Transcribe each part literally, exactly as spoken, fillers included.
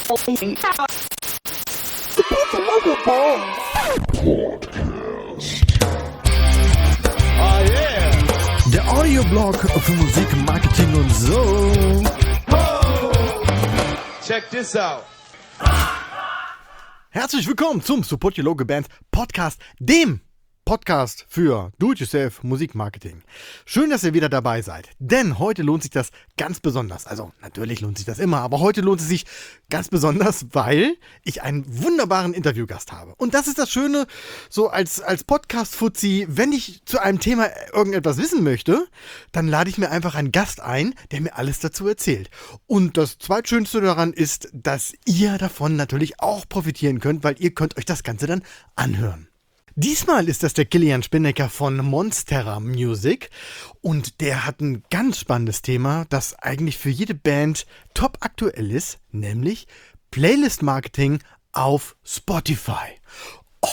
Oh yeah. Der Audioblog für Musik, Marketing und so. Check this out. Herzlich willkommen zum Support Your Local Band Podcast, dem Podcast für Do-it-yourself Musikmarketing. Schön, dass ihr wieder dabei seid, denn heute lohnt sich das ganz besonders. Also natürlich lohnt sich das immer, aber heute lohnt es sich ganz besonders, weil ich einen wunderbaren Interviewgast habe. Und das ist das Schöne, so als, als Podcast-Fuzzi, wenn ich zu einem Thema irgendetwas wissen möchte, dann lade ich mir einfach einen Gast ein, der mir alles dazu erzählt. Und das Zweitschönste daran ist, dass ihr davon natürlich auch profitieren könnt, weil ihr könnt euch das Ganze dann anhören. Diesmal ist das der Kilian Spinnecker von Monstera Music und der hat ein ganz spannendes Thema, das eigentlich für jede Band top aktuell ist, nämlich Playlist-Marketing auf Spotify. Oh.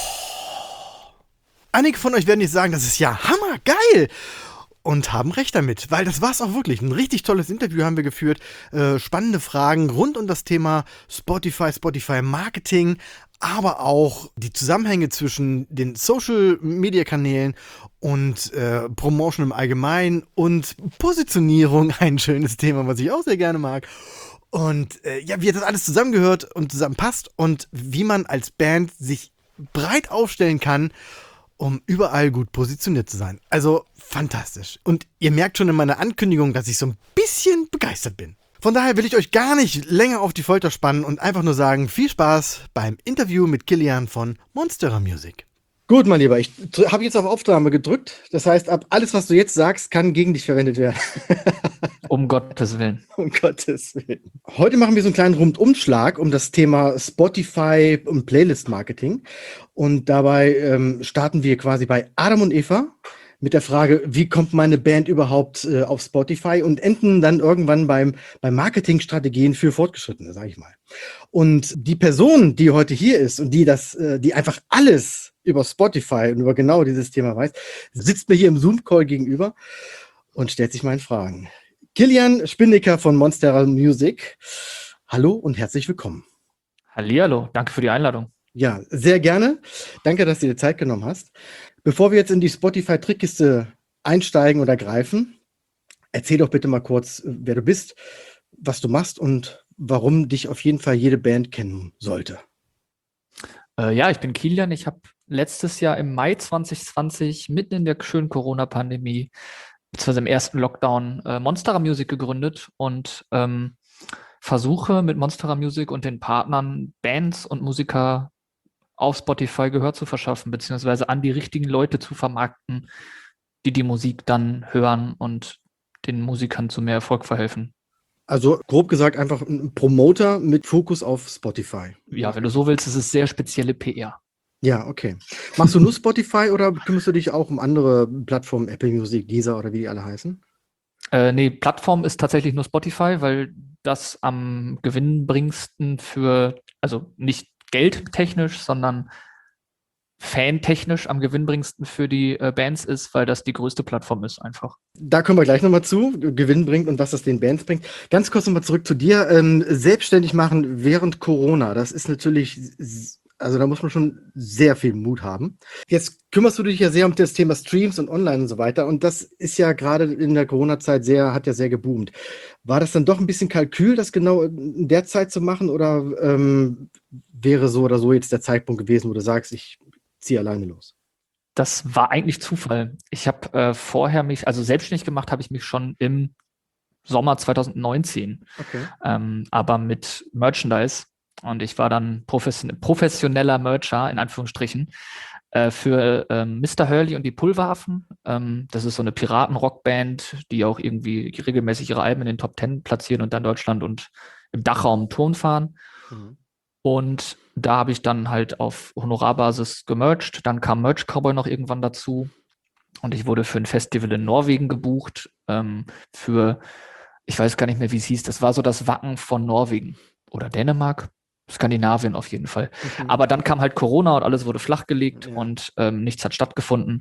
Einige von euch werden jetzt sagen, das ist ja hammergeil und haben recht damit, weil das war es auch wirklich. Ein richtig tolles Interview haben wir geführt, äh, spannende Fragen rund um das Thema Spotify, Spotify-Marketing, aber auch die Zusammenhänge zwischen den Social-Media-Kanälen und äh, Promotion im Allgemeinen und Positionierung, ein schönes Thema, was ich auch sehr gerne mag. Und äh, ja, wie das alles zusammengehört und zusammenpasst und wie man als Band sich breit aufstellen kann, um überall gut positioniert zu sein. Also fantastisch. Und ihr merkt schon in meiner Ankündigung, dass ich so ein bisschen begeistert bin. Von daher will ich euch gar nicht länger auf die Folter spannen und einfach nur sagen, viel Spaß beim Interview mit Kilian von Monstera Music. Gut, mein Lieber, ich habe jetzt auf Aufnahme gedrückt. Das heißt, ab alles, was du jetzt sagst, kann gegen dich verwendet werden. Um Gottes Willen. Um Gottes Willen. Heute machen wir so einen kleinen Rundumschlag um das Thema Spotify und Playlist-Marketing. Und dabei ähm, starten wir quasi bei Adam und Eva mit der Frage, wie kommt meine Band überhaupt äh, auf Spotify, und enden dann irgendwann beim, beim Marketingstrategien für Fortgeschrittene, sage ich mal. Und die Person, die heute hier ist und die das, äh, die einfach alles über Spotify und über genau dieses Thema weiß, sitzt mir hier im Zoom-Call gegenüber und stellt sich meinen Fragen. Kilian Spinnecker von Monstera Music. Hallo und herzlich willkommen. Hallihallo, danke für die Einladung. Ja, sehr gerne. Danke, dass du dir Zeit genommen hast. Bevor wir jetzt in die Spotify-Trickkiste einsteigen oder greifen, erzähl doch bitte mal kurz, wer du bist, was du machst und warum dich auf jeden Fall jede Band kennen sollte. Äh, ja, ich bin Kilian. Ich habe letztes Jahr im Mai zwanzig zwanzig, mitten in der schönen Corona-Pandemie, beziehungsweise im ersten Lockdown, äh, Monstera Music gegründet und ähm, versuche mit Monstera Music und den Partnern Bands und Musiker auf Spotify Gehör zu verschaffen, beziehungsweise an die richtigen Leute zu vermarkten, die die Musik dann hören und den Musikern zu mehr Erfolg verhelfen. Also grob gesagt einfach ein Promoter mit Fokus auf Spotify. Ja, wenn du so willst, ist es sehr spezielle P R. Ja, okay. Machst du nur Spotify oder kümmerst du dich auch um andere Plattformen, Apple Music, Deezer oder wie die alle heißen? Äh, nee, Plattform ist tatsächlich nur Spotify, weil das am gewinnbringendsten für, also nicht geldtechnisch, sondern fantechnisch am gewinnbringendsten für die äh, Bands ist, weil das die größte Plattform ist einfach. Da kommen wir gleich nochmal zu, Gewinn bringt und was das den Bands bringt. Ganz kurz nochmal zurück zu dir. Ähm, selbstständig machen während Corona, das ist natürlich, also da muss man schon sehr viel Mut haben. Jetzt kümmerst du dich ja sehr um das Thema Streams und Online und so weiter, und das ist ja gerade in der Corona-Zeit sehr, hat ja sehr geboomt. War das dann doch ein bisschen Kalkül, das genau in der Zeit zu machen, oder ähm, wäre so oder so jetzt der Zeitpunkt gewesen, wo du sagst, ich ziehe alleine los? Das war eigentlich Zufall. Ich habe äh, vorher mich, also selbstständig gemacht habe ich mich schon im Sommer zwanzig neunzehn, Okay. ähm, aber mit Merchandise. Und ich war dann profession- professioneller Mercher, in Anführungsstrichen, äh, für ähm, Mister Hurley und die Pulveraffen. Ähm, das ist so eine Piraten-Rockband, die auch irgendwie regelmäßig ihre Alben in den Top Ten platzieren und dann Deutschland und im Dachraum Touren fahren. Mhm. Und da habe ich dann halt auf Honorarbasis gemercht. Dann kam Merch Cowboy noch irgendwann dazu. Und ich wurde für ein Festival in Norwegen gebucht. Ähm, für, ich weiß gar nicht mehr, wie es hieß. Das war so das Wacken von Norwegen oder Dänemark. Skandinavien auf jeden Fall. Mhm. Aber dann kam halt Corona und alles wurde flachgelegt, Ja. und ähm, nichts hat stattgefunden.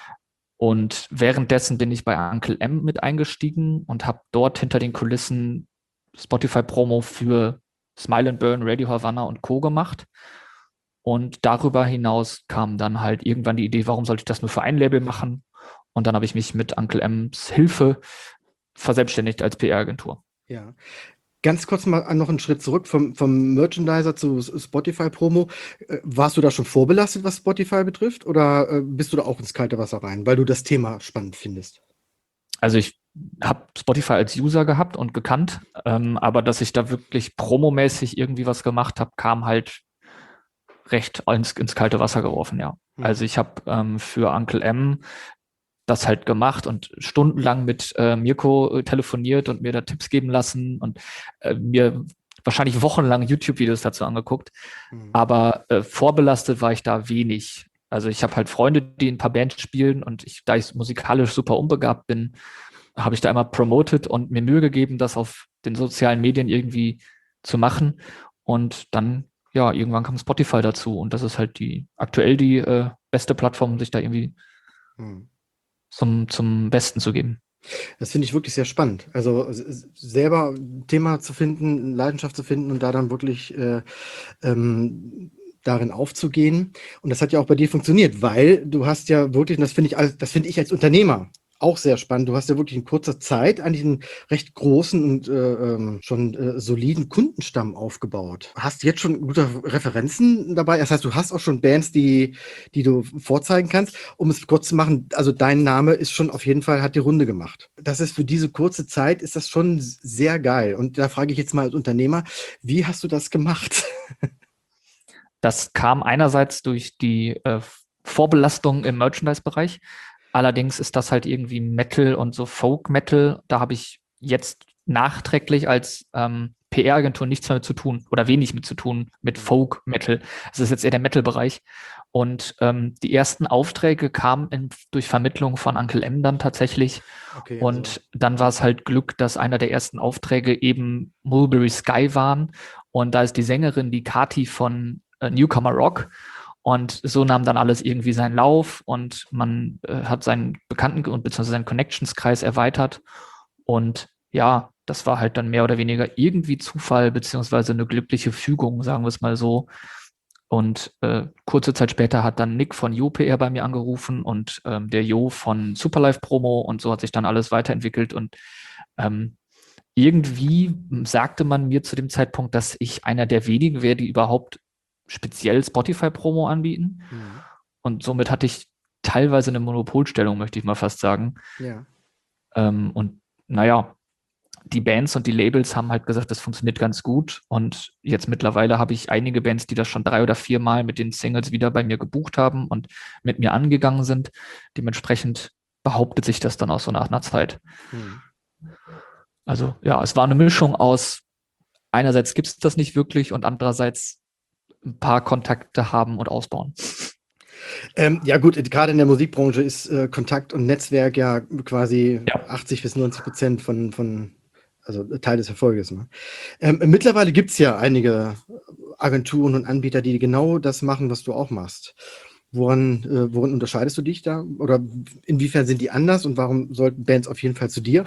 Und währenddessen bin ich bei Uncle M mit eingestiegen und habe dort hinter den Kulissen Spotify-Promo für Smile and Burn, Radio Havana und Co. gemacht. Und darüber hinaus kam dann halt irgendwann die Idee, warum sollte ich das nur für ein Label machen? Und dann habe ich mich mit Uncle M's Hilfe verselbstständigt als P R-Agentur. Ja. Ganz kurz mal noch einen Schritt zurück vom, vom Merchandiser zu Spotify-Promo. Äh, Warst du da schon vorbelastet, was Spotify betrifft? Oder äh, bist du da auch ins kalte Wasser rein, weil du das Thema spannend findest? Also ich habe Spotify als User gehabt und gekannt, ähm, aber dass ich da wirklich promomäßig irgendwie was gemacht habe, kam halt recht ins, ins kalte Wasser geworfen, ja. Mhm. Also ich habe ähm, für Uncle M das halt gemacht und stundenlang mit äh, Mirko äh, telefoniert und mir da Tipps geben lassen und äh, mir wahrscheinlich wochenlang YouTube-Videos dazu angeguckt. Mhm. Aber äh, vorbelastet war ich da wenig. Also ich habe halt Freunde, die in ein paar Bands spielen und ich, da ich musikalisch super unbegabt bin, habe ich da immer promoted und mir Mühe gegeben, das auf den sozialen Medien irgendwie zu machen. Und dann, ja, irgendwann kam Spotify dazu und das ist halt die aktuell die äh, beste Plattform, um sich da irgendwie Mhm. zum, zum Besten zu geben. Das finde ich wirklich sehr spannend. Also s- s- selber ein Thema zu finden, eine Leidenschaft zu finden und da dann wirklich äh, ähm, darin aufzugehen. Und das hat ja auch bei dir funktioniert, weil du hast ja wirklich, und das finde ich, als- das finde ich als Unternehmer auch sehr spannend, du hast ja wirklich in kurzer Zeit eigentlich einen recht großen und äh, ähm, schon äh, soliden Kundenstamm aufgebaut. Hast jetzt schon gute Referenzen dabei? Das heißt, du hast auch schon Bands, die, die du vorzeigen kannst. Um es kurz zu machen, also dein Name ist schon auf jeden Fall, hat die Runde gemacht. Das ist für diese kurze Zeit, ist das schon sehr geil. Und da frage ich jetzt mal als Unternehmer, wie hast du das gemacht? Das kam einerseits durch die äh, Vorbelastung im Merchandise-Bereich. Allerdings ist das halt irgendwie Metal und so Folk-Metal. Da habe ich jetzt nachträglich als ähm, P R-Agentur nichts mehr mit zu tun oder wenig mit zu tun mit Folk-Metal. Das ist jetzt eher der Metal-Bereich. Und ähm, die ersten Aufträge kamen in, durch Vermittlung von Uncle M dann tatsächlich. Okay, Und also, dann war es halt Glück, dass einer der ersten Aufträge eben Mulberry Sky waren. Und da ist die Sängerin, die Kati von äh, Newcomer Rock. Und so nahm dann alles irgendwie seinen Lauf und man äh, hat seinen Bekannten- und beziehungsweise seinen Connections-Kreis erweitert. Und ja, das war halt dann mehr oder weniger irgendwie Zufall, beziehungsweise eine glückliche Fügung, sagen wir es mal so. Und äh, kurze Zeit später hat dann Nick von Jo P R bei mir angerufen und ähm, der Jo von Superlife Promo und so hat sich dann alles weiterentwickelt und ähm, irgendwie sagte man mir zu dem Zeitpunkt, dass ich einer der wenigen wäre, die überhaupt speziell Spotify-Promo anbieten. mhm. Und somit hatte ich teilweise eine Monopolstellung, möchte ich mal fast sagen. Ja. Ähm, und naja, die Bands und die Labels haben halt gesagt, das funktioniert ganz gut. Und jetzt mittlerweile habe ich einige Bands, die das schon drei oder vier Mal mit den Singles wieder bei mir gebucht haben und mit mir angegangen sind. Dementsprechend behauptet sich das dann auch so nach einer Zeit. Mhm. Also ja, es war eine Mischung aus, einerseits gibt es das nicht wirklich und andererseits ein paar Kontakte haben und ausbauen. Ähm, ja gut, gerade in der Musikbranche ist äh, Kontakt und Netzwerk ja quasi Ja. achtzig bis neunzig Prozent von, von, also Teil des Erfolges. Ne? Ähm, mittlerweile gibt es ja einige Agenturen und Anbieter, die genau das machen, was du auch machst. Woran, äh, woran unterscheidest du dich da? Oder inwiefern sind die anders und warum sollten Bands auf jeden Fall zu dir?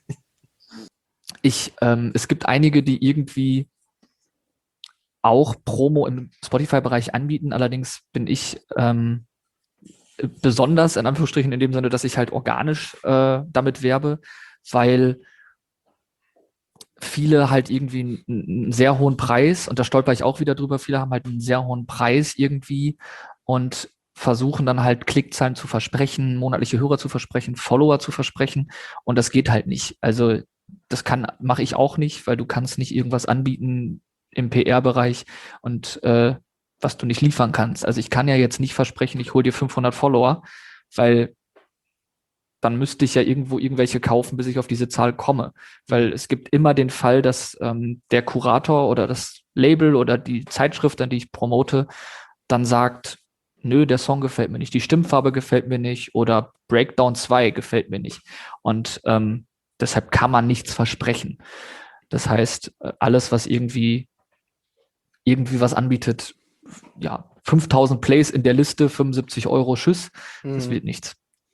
Ich, ähm, es gibt einige, die irgendwie auch Promo im Spotify-Bereich anbieten. Allerdings bin ich ähm, besonders in Anführungsstrichen in dem Sinne, dass ich halt organisch äh, damit werbe, weil viele halt irgendwie einen, einen sehr hohen Preis, und da stolper ich auch wieder drüber, viele haben halt einen sehr hohen Preis irgendwie und versuchen dann halt Klickzahlen zu versprechen, monatliche Hörer zu versprechen, Follower zu versprechen und das geht halt nicht. Also das kann, mache ich auch nicht, weil du kannst nicht irgendwas anbieten im P R-Bereich und äh, was du nicht liefern kannst. Also ich kann ja jetzt nicht versprechen, ich hole dir fünfhundert Follower, weil dann müsste ich ja irgendwo irgendwelche kaufen, bis ich auf diese Zahl komme. Weil es gibt immer den Fall, dass ähm, der Kurator oder das Label oder die Zeitschrift, an die ich promote, dann sagt, nö, der Song gefällt mir nicht, die Stimmfarbe gefällt mir nicht oder Breakdown zwei gefällt mir nicht. Und ähm, deshalb kann man nichts versprechen. Das heißt, alles, was irgendwie irgendwie was anbietet, ja, fünftausend Plays in der Liste, fünfundsiebzig Euro, tschüss, das Mhm. wird nichts.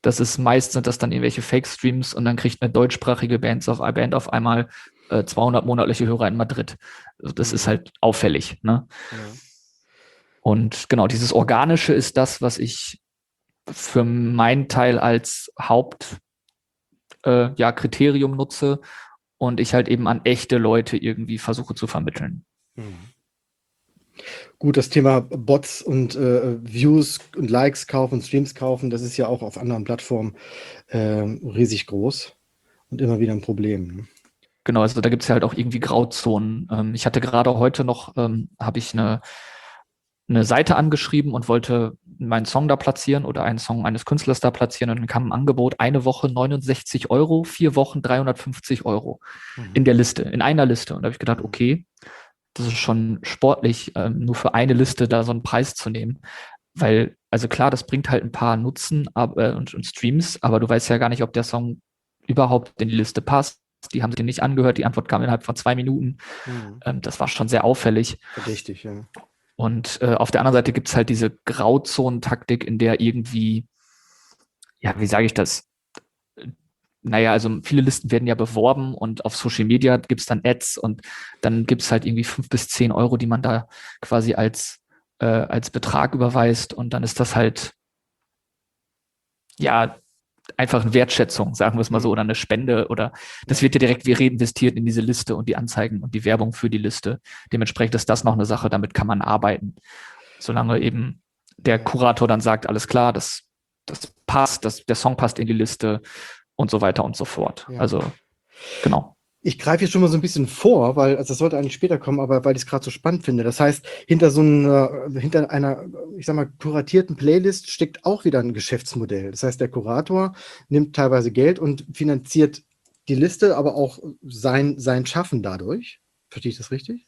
Das ist meist sind das dann irgendwelche Fake-Streams und dann kriegt eine deutschsprachige Band auf, Band auf einmal äh, zweihundert monatliche Hörer in Madrid. Also das ist halt auffällig, ne? Ja. Und genau, dieses Organische ist das, was ich für meinen Teil als Haupt äh, ja, Kriterium nutze und ich halt eben an echte Leute irgendwie versuche zu vermitteln. Mhm. Gut, das Thema Bots und äh, Views und Likes kaufen, Streams kaufen, das ist ja auch auf anderen Plattformen äh, riesig groß und immer wieder ein Problem. Ne? Genau, also da gibt es ja halt auch irgendwie Grauzonen. Ähm, ich hatte gerade heute noch, ähm, habe ich eine, eine Seite angeschrieben und wollte meinen Song da platzieren oder einen Song eines Künstlers da platzieren und dann kam ein Angebot, eine Woche neunundsechzig Euro, vier Wochen dreihundertfünfzig Euro Mhm. in der Liste, in einer Liste. Und da habe ich gedacht, okay, das ist schon sportlich, ähm, nur für eine Liste da so einen Preis zu nehmen. Weil, also klar, das bringt halt ein paar Nutzen ab, äh, und, und Streams, aber du weißt ja gar nicht, ob der Song überhaupt in die Liste passt. Die haben sich den nicht angehört, die Antwort kam innerhalb von zwei Minuten. Mhm. Ähm, das war schon sehr auffällig. Verdächtig, ja. Und äh, auf der anderen Seite gibt es halt diese Grauzonentaktik, in der irgendwie, ja, wie sage ich das? Naja, also viele Listen werden ja beworben und auf Social Media gibt es dann Ads und dann gibt es halt irgendwie fünf bis zehn Euro, die man da quasi als, äh, als Betrag überweist und dann ist das halt, ja, einfach eine Wertschätzung, sagen wir es mal so, oder eine Spende oder das wird ja direkt wie reinvestiert in diese Liste und die Anzeigen und die Werbung für die Liste. Dementsprechend ist das noch eine Sache, damit kann man arbeiten. Solange eben der Kurator dann sagt, alles klar, das, das passt, das, der Song passt in die Liste und so weiter und so fort. Ja. Also, genau. Ich greife jetzt schon mal so ein bisschen vor, weil, also das sollte eigentlich später kommen, aber weil ich es gerade so spannend finde. Das heißt, hinter so einer, hinter einer, ich sag mal, kuratierten Playlist steckt auch wieder ein Geschäftsmodell. Das heißt, der Kurator nimmt teilweise Geld und finanziert die Liste, aber auch sein, sein Schaffen dadurch. Verstehe ich das richtig?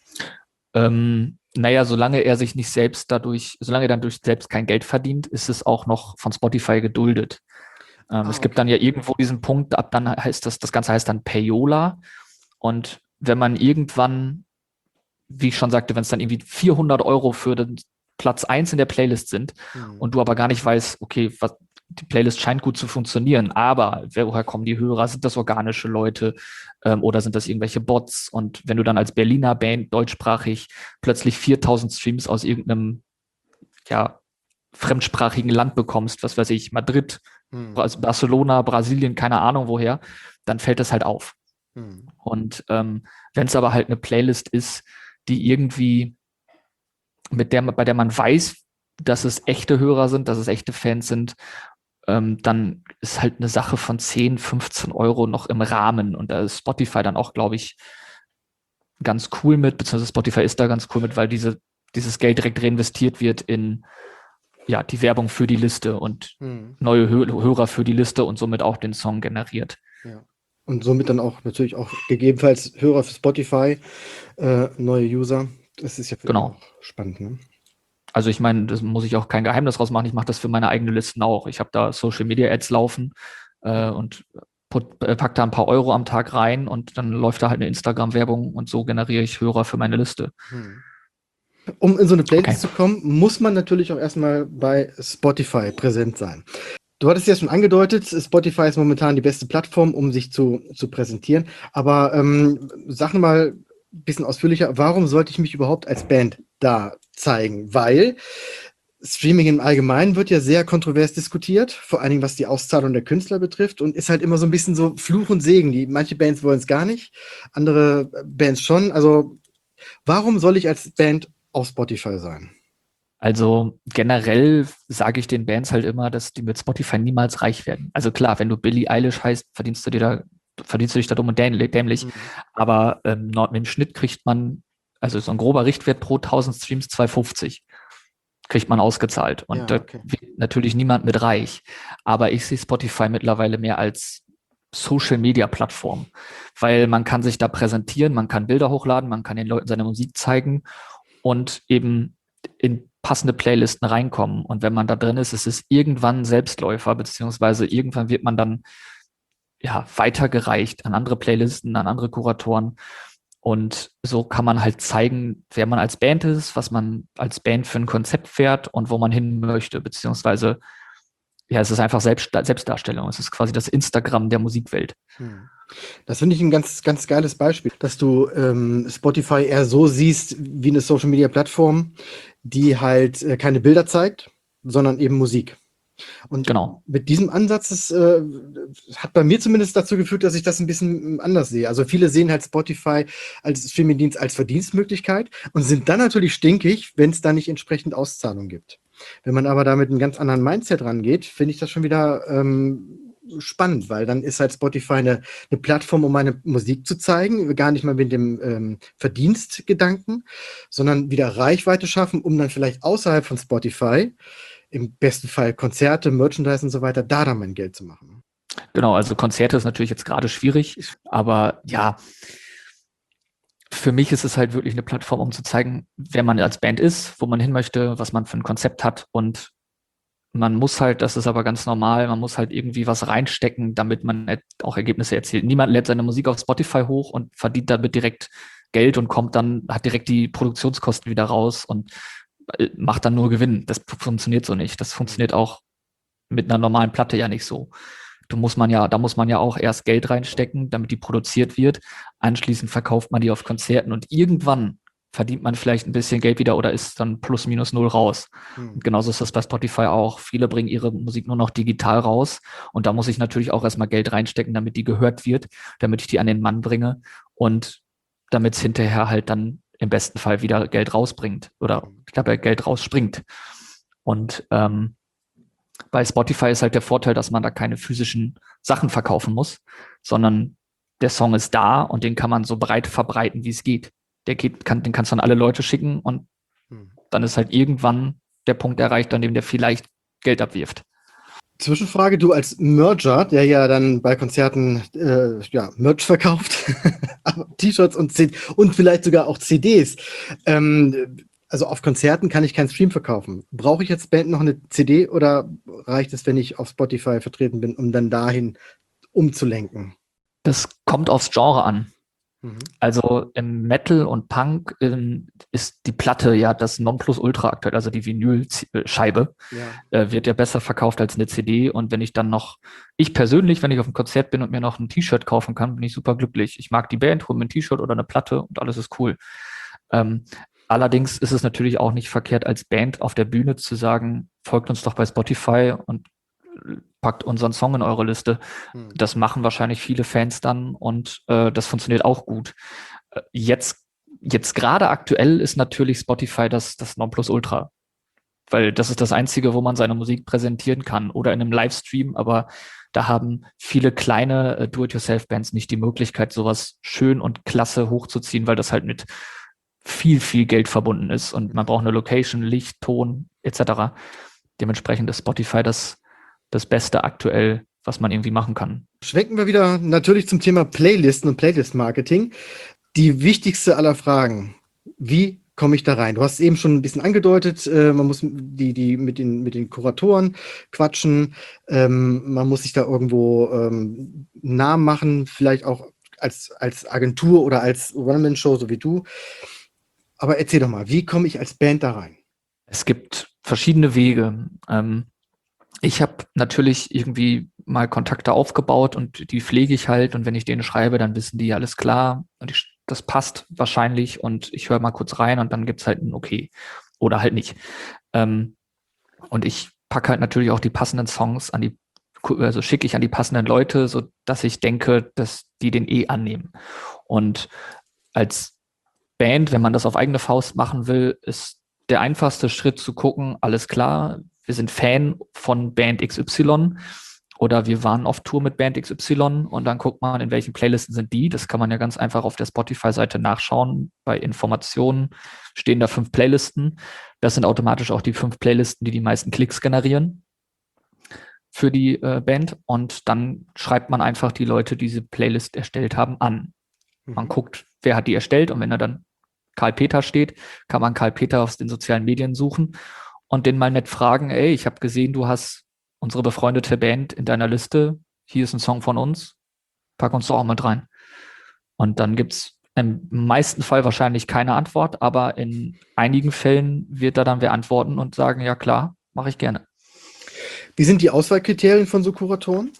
Ähm, naja, solange er sich nicht selbst dadurch, solange er dann durch selbst kein Geld verdient, ist es auch noch von Spotify geduldet. Ähm, Ah, es gibt okay. dann ja irgendwo diesen Punkt, ab dann heißt das, das Ganze heißt dann Payola. Und wenn man irgendwann, wie ich schon sagte, wenn es dann irgendwie vierhundert Euro für den Platz eins in der Playlist sind Hm. und du aber gar nicht weißt, okay, was, die Playlist scheint gut zu funktionieren, aber woher kommen die Hörer? Sind das organische Leute ähm, oder sind das irgendwelche Bots? Und wenn du dann als Berliner Band deutschsprachig plötzlich viertausend Streams aus irgendeinem, ja, fremdsprachigen Land bekommst, was weiß ich, Madrid, Hm. Barcelona, Brasilien, keine Ahnung woher, dann fällt das halt auf. Hm. Und ähm, wenn es aber halt eine Playlist ist, die irgendwie, mit der, bei der man weiß, dass es echte Hörer sind, dass es echte Fans sind, ähm, dann ist halt eine Sache von zehn, fünfzehn Euro noch im Rahmen. Und da ist Spotify dann auch, glaube ich, ganz cool mit, beziehungsweise Spotify ist da ganz cool mit, weil diese, dieses Geld direkt reinvestiert wird in ja, die Werbung für die Liste und Hm. neue Hö- Hörer für die Liste und somit auch den Song generiert. Ja. Und somit dann auch natürlich auch gegebenenfalls Hörer für Spotify, äh, neue User. Das ist ja für Genau. auch spannend, ne? Also ich meine, das muss ich auch kein Geheimnis draus machen. Ich mache das für meine eigenen Listen auch. Ich habe da Social Media Ads laufen äh, und put, äh, pack da ein paar Euro am Tag rein und dann läuft da halt eine Instagram-Werbung und so generiere ich Hörer für meine Liste. Hm. Um in so eine Playlist Okay. zu kommen, muss man natürlich auch erstmal bei Spotify präsent sein. Du hattest ja schon angedeutet, Spotify ist momentan die beste Plattform, um sich zu, zu präsentieren. Aber ähm, sag mal ein bisschen ausführlicher, warum sollte ich mich überhaupt als Band da zeigen? Weil Streaming im Allgemeinen wird ja sehr kontrovers diskutiert, vor allen Dingen was die Auszahlung der Künstler betrifft und ist halt immer so ein bisschen so Fluch und Segen. Die, manche Bands wollen es gar nicht, andere Bands schon. Also warum soll ich als Band auf Spotify sein? Also generell sage ich den Bands halt immer, dass die mit Spotify niemals reich werden. Also klar, wenn du Billie Eilish heißt, verdienst du dir da, verdienst du dich da dumm und dämlich. Mhm. Aber ähm, im Schnitt kriegt man, also so ein grober Richtwert pro tausend Streams zwei fünfzig kriegt man ausgezahlt. Und Ja, da okay. wird natürlich niemand mit reich. Aber ich sehe Spotify mittlerweile mehr als Social-Media-Plattform, weil man kann sich da präsentieren, man kann Bilder hochladen, man kann den Leuten seine Musik zeigen und eben in passende Playlisten reinkommen. Und wenn man da drin ist, ist es irgendwann ein Selbstläufer, beziehungsweise irgendwann wird man dann ja weitergereicht an andere Playlisten, an andere Kuratoren. Und so kann man halt zeigen, wer man als Band ist, was man als Band für ein Konzept fährt und wo man hin möchte, beziehungsweise ja, es ist einfach Selbst, Selbstdarstellung. Es ist quasi das Instagram der Musikwelt. Hm. Das finde ich ein ganz, ganz geiles Beispiel, dass du ähm, Spotify eher so siehst wie eine Social-Media-Plattform, die halt äh, keine Bilder zeigt, sondern eben Musik. Und Genau. mit diesem Ansatz ist, äh, hat bei mir zumindest dazu geführt, dass ich das ein bisschen anders sehe. Also viele sehen halt Spotify als Streamingdienst als Verdienstmöglichkeit und sind dann natürlich stinkig, wenn es da nicht entsprechend Auszahlungen gibt. Wenn man aber da mit einem ganz anderen Mindset rangeht, finde ich das schon wieder ähm, spannend, weil dann ist halt Spotify eine, eine Plattform, um meine Musik zu zeigen, gar nicht mal mit dem ähm, Verdienstgedanken, sondern wieder Reichweite schaffen, um dann vielleicht außerhalb von Spotify im besten Fall Konzerte, Merchandise und so weiter, da dann mein Geld zu machen. Genau, also Konzerte ist natürlich jetzt gerade schwierig, aber ja, für mich ist es halt wirklich eine Plattform, um zu zeigen, wer man als Band ist, wo man hin möchte, was man für ein Konzept hat und man muss halt, das ist aber ganz normal, man muss halt irgendwie was reinstecken, damit man auch Ergebnisse erzielt. Niemand lädt seine Musik auf Spotify hoch und verdient damit direkt Geld und kommt dann, hat direkt die Produktionskosten wieder raus und macht dann nur Gewinn. Das funktioniert so nicht. Das funktioniert auch mit einer normalen Platte ja nicht so. Da muss man ja, da muss man ja auch erst Geld reinstecken, damit die produziert wird. Anschließend verkauft man die auf Konzerten und irgendwann verdient man vielleicht ein bisschen Geld wieder oder ist dann plus minus null raus. Hm. Und genauso ist das bei Spotify auch. Viele bringen ihre Musik nur noch digital raus und da muss ich natürlich auch erstmal Geld reinstecken, damit die gehört wird, damit ich die an den Mann bringe und damit es hinterher halt dann im besten Fall wieder Geld rausbringt oder ich glaube, Geld rausspringt. Und ähm, bei Spotify ist halt der Vorteil, dass man da keine physischen Sachen verkaufen muss, sondern der Song ist da und den kann man so breit verbreiten, wie es geht. Der geht, kann, den kannst du an alle Leute schicken und hm. dann ist halt irgendwann der Punkt erreicht, an dem der vielleicht Geld abwirft. Zwischenfrage, du als Merger, der ja dann bei Konzerten äh, ja, Merch verkauft, T-Shirts und, C- und vielleicht sogar auch C Ds. Ähm, also auf Konzerten kann ich keinen Stream verkaufen. Brauche ich als Band noch eine C D oder reicht es, wenn ich auf Spotify vertreten bin, um dann dahin umzulenken? Das kommt aufs Genre an. Mhm. Also im Metal und Punk ähm, ist die Platte ja das Nonplusultra aktuell, also die Vinylscheibe, ja. äh, wird ja besser verkauft als eine C D. Und wenn ich dann noch, ich persönlich, wenn ich auf einem Konzert bin und mir noch ein T-Shirt kaufen kann, bin ich super glücklich. Ich mag die Band, hole mir ein T-Shirt oder eine Platte und alles ist cool. Ähm, allerdings ist es natürlich auch nicht verkehrt, als Band auf der Bühne zu sagen, folgt uns doch bei Spotify und packt unseren Song in eure Liste. Hm. Das machen wahrscheinlich viele Fans dann und äh, das funktioniert auch gut. Äh, jetzt jetzt gerade aktuell ist natürlich Spotify das, das Nonplusultra, weil das ist das Einzige, wo man seine Musik präsentieren kann oder in einem Livestream, aber da haben viele kleine äh, Do-it-yourself-Bands nicht die Möglichkeit, sowas schön und klasse hochzuziehen, weil das halt mit viel, viel Geld verbunden ist und man braucht eine Location, Licht, Ton et cetera. Dementsprechend ist Spotify das das Beste aktuell, was man irgendwie machen kann. Schwenken wir wieder natürlich zum Thema Playlisten und Playlist-Marketing. Die wichtigste aller Fragen: Wie komme ich da rein? Du hast es eben schon ein bisschen angedeutet, äh, man muss die, die mit den, mit den Kuratoren quatschen, ähm, man muss sich da irgendwo ähm, einen Namen machen, vielleicht auch als, als Agentur oder als One-Man-Show, so wie du. Aber erzähl doch mal, wie komme ich als Band da rein? Es gibt verschiedene Wege. Ähm, Ich habe natürlich irgendwie mal Kontakte aufgebaut und die pflege ich halt. Und wenn ich denen schreibe, dann wissen die, alles klar. Und ich, das passt wahrscheinlich. Und ich höre mal kurz rein und dann gibt's halt ein Okay. Oder halt nicht. Ähm, und ich packe halt natürlich auch die passenden Songs an die, also schicke ich an die passenden Leute, so dass ich denke, dass die den eh annehmen. Und als Band, wenn man das auf eigene Faust machen will, ist der einfachste Schritt zu gucken, alles klar, wir sind Fan von Band X Y oder wir waren auf Tour mit Band X Y und dann guckt man, in welchen Playlisten sind die. Das kann man ja ganz einfach auf der Spotify-Seite nachschauen. Bei Informationen stehen da fünf Playlisten. Das sind automatisch auch die fünf Playlisten, die die meisten Klicks generieren für die äh, Band. Und dann schreibt man einfach die Leute, die diese Playlist erstellt haben, an. Mhm. Man guckt, wer hat die erstellt und wenn da dann Karl Peter steht, kann man Karl Peter aus den sozialen Medien suchen und den mal nett fragen, ey, ich habe gesehen, du hast unsere befreundete Band in deiner Liste, hier ist ein Song von uns, pack uns doch auch mit rein. Und dann gibt's im meisten Fall wahrscheinlich keine Antwort, aber in einigen Fällen wird da dann wer antworten und sagen, ja klar, mache ich gerne. Wie sind die Auswahlkriterien von so Kuratoren?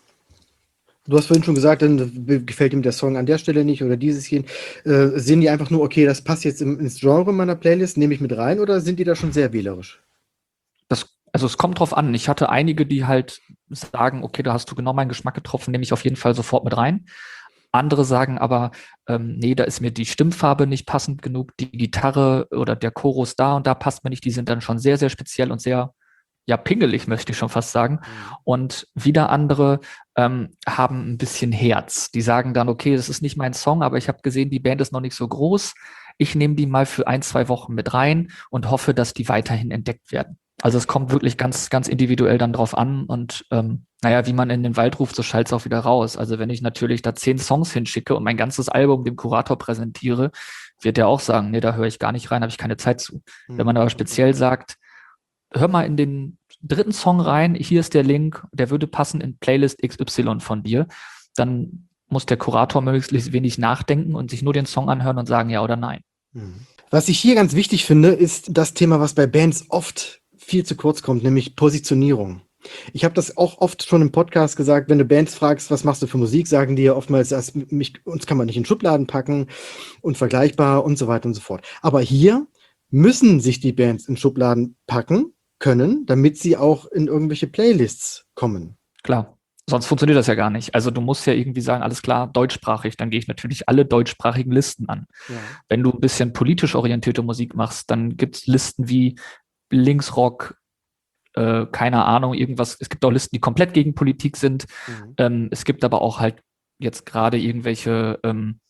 Du hast vorhin schon gesagt, dann gefällt ihm der Song an der Stelle nicht oder dieses hier. Äh, sehen die einfach nur, okay, das passt jetzt im, ins Genre meiner Playlist, nehme ich mit rein, oder sind die da schon sehr wählerisch? Das, also es kommt drauf an. Ich hatte einige, die halt sagen, okay, da hast du genau meinen Geschmack getroffen, nehme ich auf jeden Fall sofort mit rein. Andere sagen aber, ähm, nee, da ist mir die Stimmfarbe nicht passend genug, die Gitarre oder der Chorus da und da passt mir nicht. Die sind dann schon sehr, sehr speziell und sehr, ja, pingelig, möchte ich schon fast sagen. Und wieder andere ähm, haben ein bisschen Herz. Die sagen dann, okay, das ist nicht mein Song, aber ich habe gesehen, die Band ist noch nicht so groß. Ich nehme die mal für ein, zwei Wochen mit rein und hoffe, dass die weiterhin entdeckt werden. Also es kommt wirklich ganz, ganz individuell dann drauf an und ähm, naja, wie man in den Wald ruft, so schallt es auch wieder raus. Also wenn ich natürlich da zehn Songs hinschicke und mein ganzes Album dem Kurator präsentiere, wird der auch sagen, nee, da höre ich gar nicht rein, habe ich keine Zeit zu. Mhm. Wenn man aber speziell sagt, hör mal in den dritten Song rein, hier ist der Link, der würde passen in Playlist X Y von dir, dann muss der Kurator möglichst wenig nachdenken und sich nur den Song anhören und sagen ja oder nein. Was ich hier ganz wichtig finde, ist das Thema, was bei Bands oft viel zu kurz kommt, nämlich Positionierung. Ich habe das auch oft schon im Podcast gesagt, wenn du Bands fragst, was machst du für Musik, sagen die ja oftmals, dass mich, uns kann man nicht in Schubladen packen, unvergleichbar und so weiter und so fort. Aber hier müssen sich die Bands in Schubladen packen können, damit sie auch in irgendwelche Playlists kommen. Klar. Sonst funktioniert das ja gar nicht. Also du musst ja irgendwie sagen, alles klar, deutschsprachig, dann gehe ich natürlich alle deutschsprachigen Listen an. Ja. Wenn du ein bisschen politisch orientierte Musik machst, dann gibt es Listen wie Linksrock, äh, keine Ahnung, irgendwas. Es gibt auch Listen, die komplett gegen Politik sind. Mhm. Ähm, es gibt aber auch halt jetzt gerade irgendwelche ähm,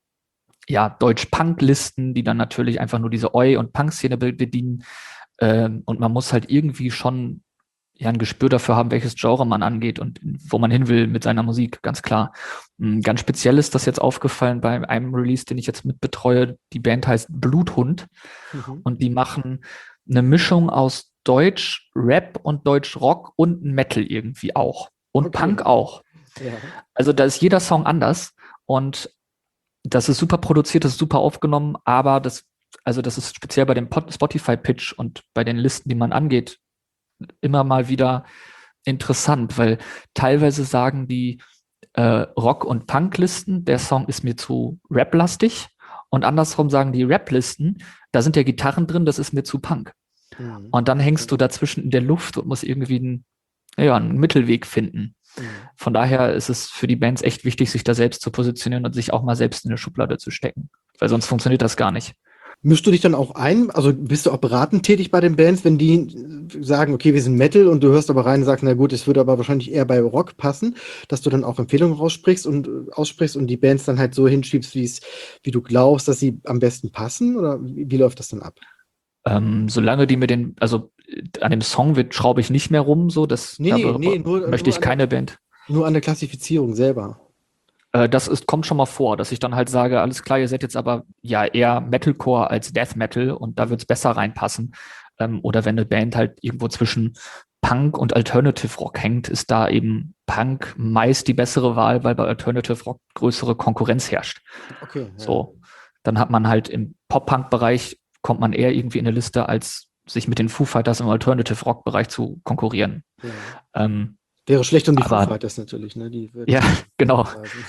ja, Deutsch-Punk-Listen, die dann natürlich einfach nur diese Oi- und Punk-Szene bedienen. Ähm, und man muss halt irgendwie schon ja ein Gespür dafür haben, welches Genre man angeht und wo man hin will mit seiner Musik, ganz klar. Ganz speziell ist das jetzt aufgefallen bei einem Release, den ich jetzt mitbetreue. Die Band heißt Bluthund mhm. und die machen eine Mischung aus Deutsch Rap und Deutsch Rock und Metal irgendwie auch. Und okay. Punk auch. Ja. Also da ist jeder Song anders und das ist super produziert, das ist super aufgenommen, aber das, also das ist speziell bei dem Spotify-Pitch und bei den Listen, die man angeht, immer mal wieder interessant, weil teilweise sagen die äh, Rock- und Punk-Listen, der Song ist mir zu Rap-lastig und andersrum sagen die Rap-Listen, da sind ja Gitarren drin, das ist mir zu Punk. Mhm. Und dann hängst du dazwischen in der Luft und musst irgendwie einen, ja, einen Mittelweg finden. Mhm. Von daher ist es für die Bands echt wichtig, sich da selbst zu positionieren und sich auch mal selbst in eine Schublade zu stecken, weil sonst funktioniert das gar nicht. Mischst du dich dann auch ein? Also bist du auch beratend tätig bei den Bands, wenn die sagen, okay, wir sind Metal und du hörst aber rein und sagst, na gut, es würde aber wahrscheinlich eher bei Rock passen, dass du dann auch Empfehlungen raussprichst und äh, aussprichst und die Bands dann halt so hinschiebst, wie es, wie du glaubst, dass sie am besten passen? Oder wie, wie läuft das dann ab? Ähm, solange die mir den, also an dem Song wird, schraube ich nicht mehr rum, so, das nee, nee, nee, nur, möchte nur ich keine der, Band. Nur an der Klassifizierung selber. Das ist, kommt schon mal vor, dass ich dann halt sage, alles klar, ihr seid jetzt aber ja eher Metalcore als Death Metal und da wird es besser reinpassen. Ähm, oder wenn eine Band halt irgendwo zwischen Punk und Alternative Rock hängt, ist da eben Punk meist die bessere Wahl, weil bei Alternative Rock größere Konkurrenz herrscht. Okay. Ja. So, dann hat man halt im Pop-Punk-Bereich kommt man eher irgendwie in eine Liste, als sich mit den Foo Fighters im Alternative Rock-Bereich zu konkurrieren. Ja. Ähm, Wäre schlecht um die Foo Fighters natürlich, ne? Die ja, genau.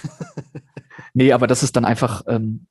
Nee, aber das ist dann einfach ähm,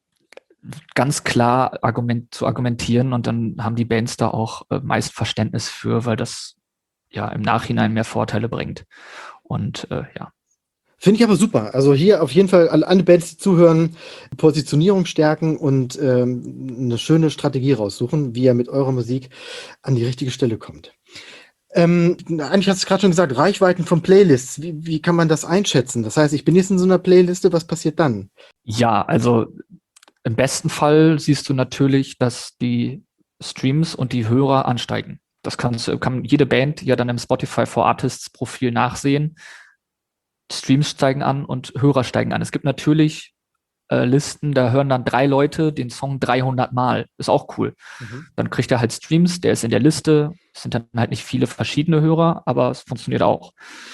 ganz klar Argument zu argumentieren und dann haben die Bands da auch äh, meist Verständnis für, weil das ja im Nachhinein mehr Vorteile bringt. Und äh, ja. Finde ich aber super. Also hier auf jeden Fall alle, alle Bands, die zuhören, Positionierung stärken und ähm, eine schöne Strategie raussuchen, wie ihr mit eurer Musik an die richtige Stelle kommt. Ähm, eigentlich hast du gerade schon gesagt, Reichweiten von Playlists. Wie, wie kann man das einschätzen? Das heißt, ich bin jetzt in so einer Playliste, was passiert dann? Ja, also im besten Fall siehst du natürlich, dass die Streams und die Hörer ansteigen. Das kannst, kann jede Band ja dann im Spotify for Artists Profil nachsehen. Streams steigen an und Hörer steigen an. Es gibt natürlich äh, Listen, da hören dann drei Leute den Song dreihundert Mal. Ist auch cool. Mhm. Dann kriegt er halt Streams, der ist in der Liste. Es sind dann halt nicht viele verschiedene Hörer, aber es funktioniert auch.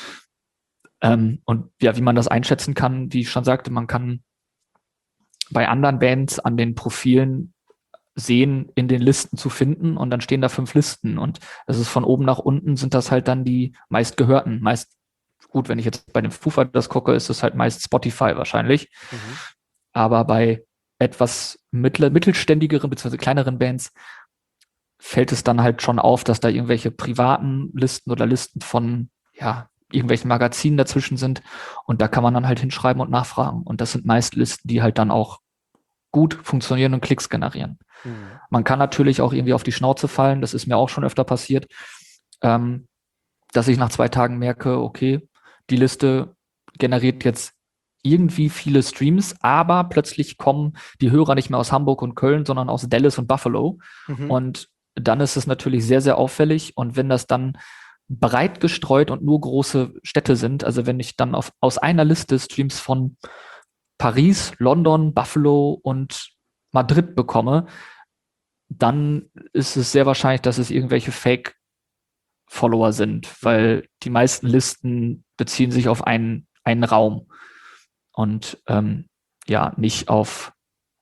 Ähm, und ja, wie man das einschätzen kann, wie ich schon sagte, man kann bei anderen Bands an den Profilen sehen, in den Listen zu finden und dann stehen da fünf Listen und das ist von oben nach unten sind das halt dann die meistgehörten. Meist, gut, wenn ich jetzt bei den Foo Fighters gucke, ist es halt meist Spotify wahrscheinlich. Mhm. Aber bei etwas mittel, mittelständigeren bzw. kleineren Bands fällt es dann halt schon auf, dass da irgendwelche privaten Listen oder Listen von, ja, irgendwelchen Magazinen dazwischen sind und da kann man dann halt hinschreiben und nachfragen und das sind meist Listen, die halt dann auch gut funktionieren und Klicks generieren. Mhm. Man kann natürlich auch irgendwie auf die Schnauze fallen, das ist mir auch schon öfter passiert, ähm, dass ich nach zwei Tagen merke, okay, die Liste generiert jetzt irgendwie viele Streams, aber plötzlich kommen die Hörer nicht mehr aus Hamburg und Köln, sondern aus Dallas und Buffalo. Mhm. Und dann ist es natürlich sehr, sehr auffällig. Und wenn das dann breit gestreut und nur große Städte sind, also wenn ich dann auf, aus einer Liste Streams von Paris, London, Buffalo und Madrid bekomme, dann ist es sehr wahrscheinlich, dass es irgendwelche Fake-Follower sind, weil die meisten Listen beziehen sich auf einen, einen Raum und ähm, ja, nicht auf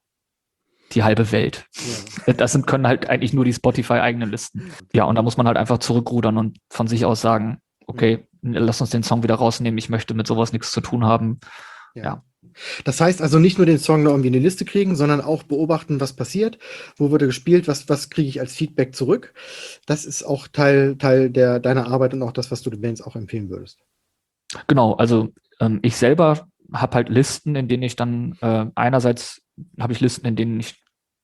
die halbe Welt. Ja. Das sind, können halt eigentlich nur die Spotify-eigenen Listen. Ja, und da muss man halt einfach zurückrudern und von sich aus sagen, okay, lass uns den Song wieder rausnehmen, ich möchte mit sowas nichts zu tun haben. Ja. ja. Das heißt also nicht nur den Song noch irgendwie in die Liste kriegen, sondern auch beobachten, was passiert, wo wird er gespielt, was, was kriege ich als Feedback zurück. Das ist auch Teil, Teil der, deiner Arbeit und auch das, was du den Bands auch empfehlen würdest. Genau, also ähm, ich selber habe halt Listen, in denen ich dann äh, einerseits habe ich Listen, in denen ich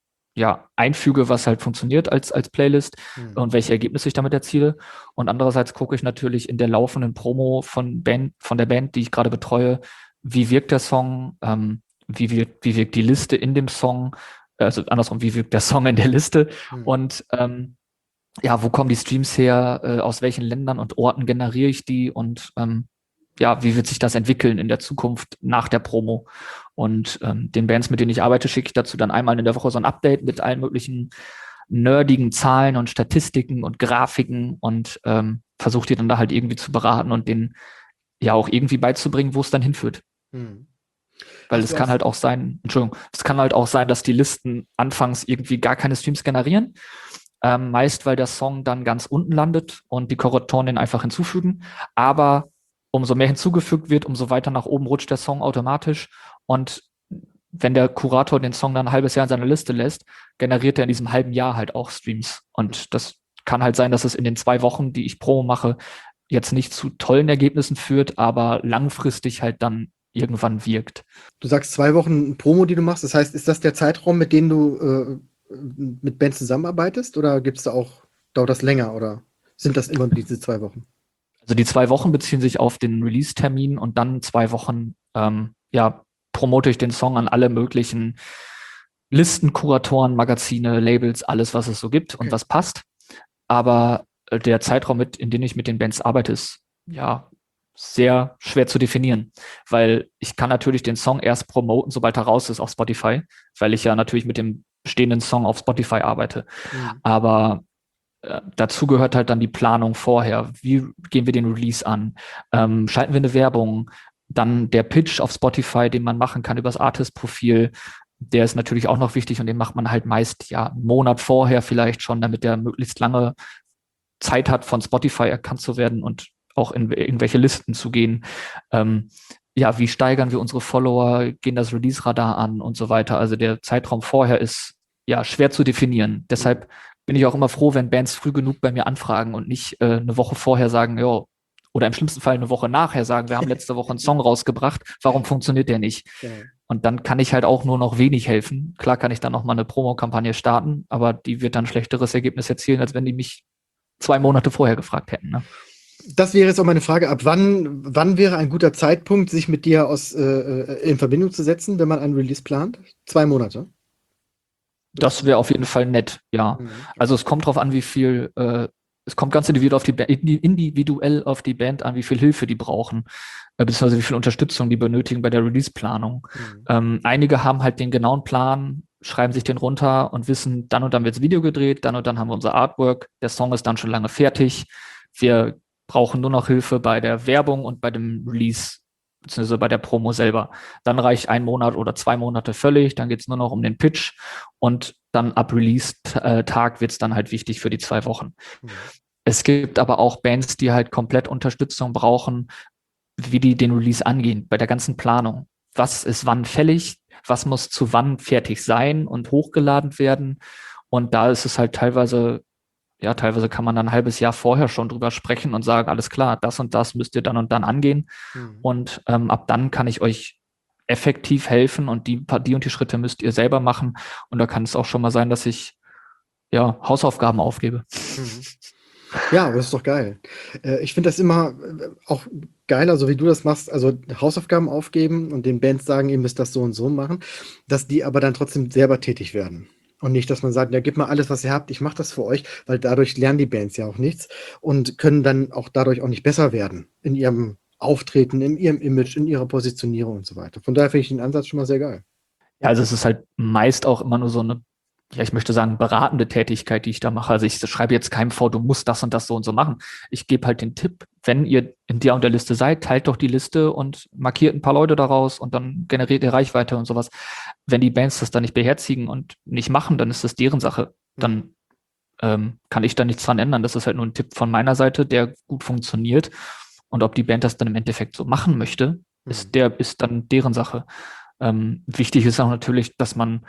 ja einfüge, was halt funktioniert als als Playlist mhm. und welche Ergebnisse ich damit erziele. Und andererseits gucke ich natürlich in der laufenden Promo von Band, von der Band, die ich gerade betreue, wie wirkt der Song, ähm, wie wirkt, wie wirkt die Liste in dem Song, also andersrum, wie wirkt der Song in der Liste mhm. und ähm, ja, wo kommen die Streams her, äh, aus welchen Ländern und Orten generiere ich die und ähm, ja, wie wird sich das entwickeln in der Zukunft nach der Promo? Und ähm, den Bands, mit denen ich arbeite, schicke ich dazu dann einmal in der Woche so ein Update mit allen möglichen nerdigen Zahlen und Statistiken und Grafiken und ähm, versuche die dann da halt irgendwie zu beraten und denen ja auch irgendwie beizubringen, wo es dann hinführt. Hm. Weil es kann halt auch sein, Entschuldigung, es kann halt auch sein, dass die Listen anfangs irgendwie gar keine Streams generieren. Ähm, meist, weil der Song dann ganz unten landet und die Kuratoren den einfach hinzufügen. Aber umso mehr hinzugefügt wird, umso weiter nach oben rutscht der Song automatisch. Und wenn der Kurator den Song dann ein halbes Jahr in seiner Liste lässt, generiert er in diesem halben Jahr halt auch Streams. Und das kann halt sein, dass es in den zwei Wochen, die ich Promo mache, jetzt nicht zu tollen Ergebnissen führt, aber langfristig halt dann irgendwann wirkt. Du sagst zwei Wochen Promo, die du machst. Das heißt, ist das der Zeitraum, mit dem du äh, mit Bands zusammenarbeitest? Oder gibt's da auch, dauert das länger? Oder sind das immer diese zwei Wochen? Also die zwei Wochen beziehen sich auf den Release-Termin und dann zwei Wochen, ähm, ja, promote ich den Song an alle möglichen Listen, Kuratoren, Magazine, Labels, alles, was es so gibt okay. und was passt. Aber äh, der Zeitraum, mit, in dem ich mit den Bands arbeite, ist ja sehr schwer zu definieren, weil ich kann natürlich den Song erst promoten, sobald er raus ist auf Spotify, weil ich ja natürlich mit dem bestehenden Song auf Spotify arbeite. Mhm. Aber dazu gehört halt dann die Planung vorher. Wie gehen wir den Release an? Ähm, schalten wir eine Werbung? Dann der Pitch auf Spotify, den man machen kann über das Artist-Profil. Der ist natürlich auch noch wichtig und den macht man halt meist ja einen Monat vorher vielleicht schon, damit der möglichst lange Zeit hat, von Spotify erkannt zu werden und auch in irgendwelche Listen zu gehen. Ähm, ja, wie steigern wir unsere Follower? Gehen das Release-Radar an und so weiter? Also der Zeitraum vorher ist ja schwer zu definieren. Deshalb bin ich auch immer froh, wenn Bands früh genug bei mir anfragen und nicht äh, eine Woche vorher sagen, ja, oder im schlimmsten Fall eine Woche nachher sagen, wir haben letzte Woche einen Song rausgebracht, warum funktioniert der nicht? Ja. Und dann kann ich halt auch nur noch wenig helfen. Klar kann ich dann noch mal eine Promo-Kampagne starten, aber die wird dann schlechteres Ergebnis erzielen, als wenn die mich zwei Monate vorher gefragt hätten. Ne? Das wäre jetzt auch meine Frage, ab wann, wann wäre ein guter Zeitpunkt, sich mit dir aus, äh, in Verbindung zu setzen, wenn man einen Release plant? Zwei Monate? Das wäre auf jeden Fall nett, ja. Mhm. Also es kommt drauf an, wie viel, äh, es kommt ganz individuell auf die, ba- individuell auf die Band an, wie viel Hilfe die brauchen, äh, beziehungsweise wie viel Unterstützung die benötigen bei der Release-Planung. Mhm. Ähm, einige haben halt den genauen Plan, schreiben sich den runter und wissen, dann und dann wird das Video gedreht, dann und dann haben wir unser Artwork, der Song ist dann schon lange fertig. Wir brauchen nur noch Hilfe bei der Werbung und bei dem Release beziehungsweise bei der Promo selber. Dann reicht ein Monat oder zwei Monate völlig, dann geht es nur noch um den Pitch und dann ab Release-Tag wird es dann halt wichtig für die zwei Wochen. Mhm. Es gibt aber auch Bands, die halt komplett Unterstützung brauchen, wie die den Release angehen, bei der ganzen Planung. Was ist wann fällig? Was muss zu wann fertig sein und hochgeladen werden? Und da ist es halt teilweise, ja, teilweise kann man dann ein halbes Jahr vorher schon drüber sprechen und sagen, alles klar, das und das müsst ihr dann und dann angehen. Mhm. Und ähm, ab dann kann ich euch effektiv helfen und die, die und die Schritte müsst ihr selber machen. Und da kann es auch schon mal sein, dass ich ja Hausaufgaben aufgebe. Mhm. Ja, aber das ist doch geil. Äh, ich finde das immer äh, auch geiler, so wie du das machst, also Hausaufgaben aufgeben und den Bands sagen, ihr müsst das so und so machen, dass die aber dann trotzdem selber tätig werden. Und nicht, dass man sagt, ja, gib mal alles, was ihr habt, ich mache das für euch, weil dadurch lernen die Bands ja auch nichts und können dann auch dadurch auch nicht besser werden in ihrem Auftreten, in ihrem Image, in ihrer Positionierung und so weiter. Von daher finde ich den Ansatz schon mal sehr geil. Ja, also es ist halt meist auch immer nur so eine, ja, ich möchte sagen, beratende Tätigkeit, die ich da mache. Also ich schreibe jetzt keinem vor, du musst das und das so und so machen. Ich gebe halt den Tipp, wenn ihr in der und der Liste seid, teilt doch die Liste und markiert ein paar Leute daraus und dann generiert ihr Reichweite und sowas. Wenn die Bands das dann nicht beherzigen und nicht machen, dann ist das deren Sache. Dann ähm, kann ich da nichts dran ändern. Das ist halt nur ein Tipp von meiner Seite, der gut funktioniert. Und ob die Band das dann im Endeffekt so machen möchte, ist der, ist dann deren Sache. Ähm, wichtig ist auch natürlich, dass man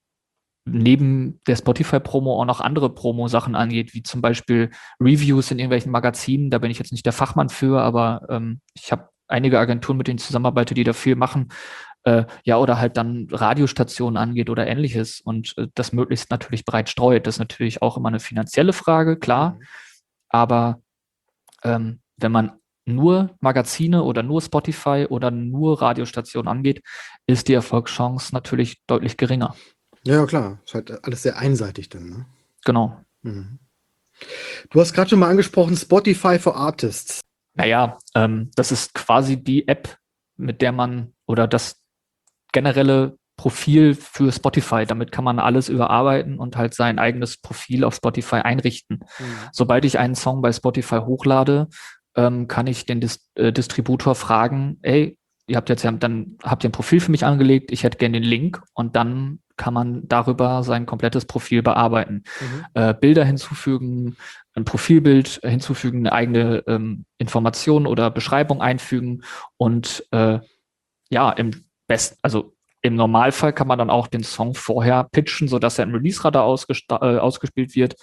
neben der Spotify-Promo auch noch andere Promo-Sachen angeht, wie zum Beispiel Reviews in irgendwelchen Magazinen. Da bin ich jetzt nicht der Fachmann für, aber ähm, ich habe einige Agenturen, mit denen ich zusammenarbeite, die da viel machen. Äh, ja, oder halt dann Radiostationen angeht oder ähnliches. Und äh, das möglichst natürlich breit streut. Das ist natürlich auch immer eine finanzielle Frage, klar. Mhm. Aber ähm, wenn man nur Magazine oder nur Spotify oder nur Radiostationen angeht, ist die Erfolgschance natürlich deutlich geringer. Ja, klar. Ist halt alles sehr einseitig dann, ne? Genau. Mhm. Du hast gerade schon mal angesprochen, Spotify for Artists. Naja, ähm, das ist quasi die App, mit der man, oder das generelle Profil für Spotify. Damit kann man alles überarbeiten und halt sein eigenes Profil auf Spotify einrichten. Mhm. Sobald ich einen Song bei Spotify hochlade, ähm, kann ich den Dis- äh, Distributor fragen, ey, ihr habt jetzt ja, dann habt ihr ein Profil für mich angelegt, ich hätte gerne den Link und dann kann man darüber sein komplettes Profil bearbeiten. Mhm. Äh, Bilder hinzufügen, ein Profilbild hinzufügen, eine eigene ähm, Information oder Beschreibung einfügen und äh, ja, im besten, also im Normalfall kann man dann auch den Song vorher pitchen, sodass er im Release-Radar ausgesta- äh, ausgespielt wird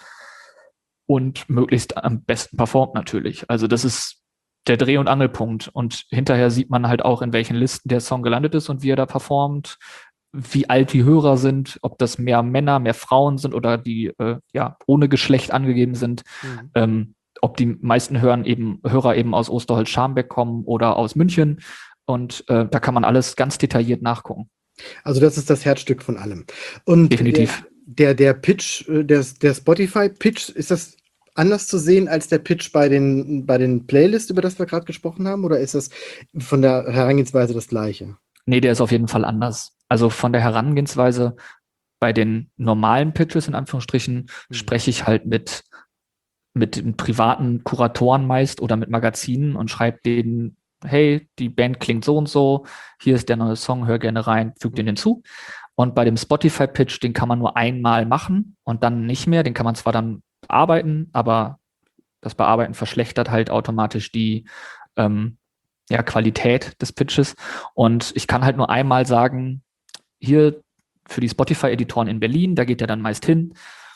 und möglichst am besten performt natürlich. Also das ist der Dreh- und Angelpunkt. Und hinterher sieht man halt auch, in welchen Listen der Song gelandet ist und wie er da performt, wie alt die Hörer sind, ob das mehr Männer, mehr Frauen sind oder die äh, ja ohne Geschlecht angegeben sind, mhm. ähm, ob die meisten Hörer eben, Hörer eben aus Osterholz-Scharmbeck kommen oder aus München. Und äh, da kann man alles ganz detailliert nachgucken. Also das ist das Herzstück von allem. Und definitiv. Der, der, der Pitch, der, der Spotify-Pitch, ist das anders zu sehen als der Pitch bei den, bei den Playlists, über das wir gerade gesprochen haben? Oder ist das von der Herangehensweise das Gleiche? Nee, der ist auf jeden Fall anders. Also von der Herangehensweise bei den normalen Pitches, in Anführungsstrichen, mhm. spreche ich halt mit, mit den privaten Kuratoren meist oder mit Magazinen und schreibe denen, hey, die Band klingt so und so, hier ist der neue Song, hör gerne rein, füg den hinzu. Und bei dem Spotify-Pitch, den kann man nur einmal machen und dann nicht mehr. Den kann man zwar dann bearbeiten, aber das Bearbeiten verschlechtert halt automatisch die ähm, ja, Qualität des Pitches. Und ich kann halt nur einmal sagen, hier für die Spotify-Editoren in Berlin, da geht er dann meist hin.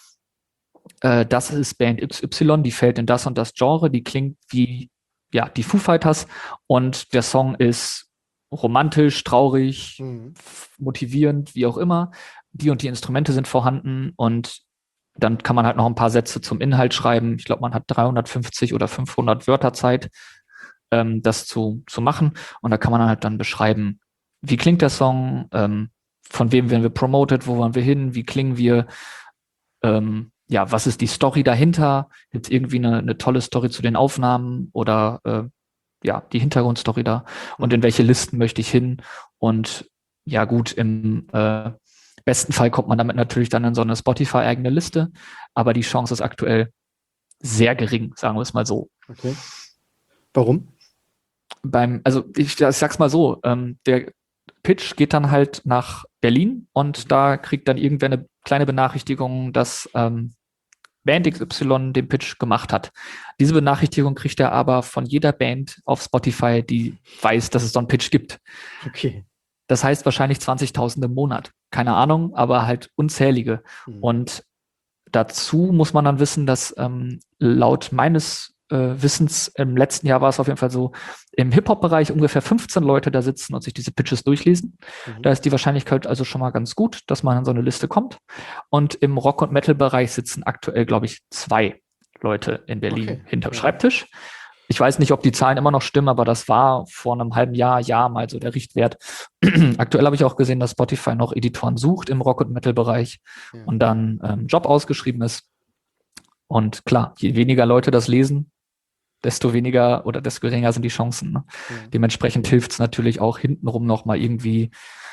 Äh, das ist Band X Y, die fällt in das und das Genre, die klingt wie ja, die Foo Fighters und der Song ist romantisch, traurig, mhm. motivierend, wie auch immer. Die und die Instrumente sind vorhanden und dann kann man halt noch ein paar Sätze zum Inhalt schreiben. Ich glaube, man hat dreihundertfünfzig oder fünfhundert Wörter Zeit, ähm, das zu, zu machen. Und da kann man halt dann beschreiben, wie klingt der Song, ähm, von wem werden wir promoted, wo wollen wir hin, wie klingen wir, ähm, ja, was ist die Story dahinter? Gibt es irgendwie eine, eine tolle Story zu den Aufnahmen oder äh, ja, die Hintergrundstory da? Und in welche Listen möchte ich hin? Und ja, gut, im äh, besten Fall kommt man damit natürlich dann in so eine Spotify-eigene Liste, aber die Chance ist aktuell sehr gering, sagen wir es mal so. Okay. Warum? beim, also ich, ich sag's mal so, ähm, der Pitch geht dann halt nach Berlin und da kriegt dann irgendwer eine kleine Benachrichtigung, dass ähm, Band X Y den Pitch gemacht hat. Diese Benachrichtigung kriegt er aber von jeder Band auf Spotify, die weiß, dass es so einen Pitch gibt. Okay. Das heißt wahrscheinlich zwanzigtausend im Monat. Keine Ahnung, aber halt unzählige. Mhm. Und dazu muss man dann wissen, dass ähm, laut meines äh, Wissens im letzten Jahr war es auf jeden Fall so, im Hip-Hop-Bereich ungefähr fünfzehn Leute da sitzen und sich diese Pitches durchlesen. Mhm. Da ist die Wahrscheinlichkeit also schon mal ganz gut, dass man an so eine Liste kommt. Und im Rock- und Metal-Bereich sitzen aktuell, glaube ich, zwei Leute in Berlin Okay. hinterm Ja. Schreibtisch. Ich weiß nicht, ob die Zahlen immer noch stimmen, aber das war vor einem halben Jahr, Jahr mal so der Richtwert. Aktuell habe ich auch gesehen, dass Spotify noch Editoren sucht im Rock- und Metal-Bereich Ja. und dann ähm, Job ausgeschrieben ist. Und klar, je weniger Leute das lesen, desto weniger oder desto geringer sind die Chancen. Ne? Ja. Dementsprechend hilft es natürlich auch hintenrum nochmal irgendwie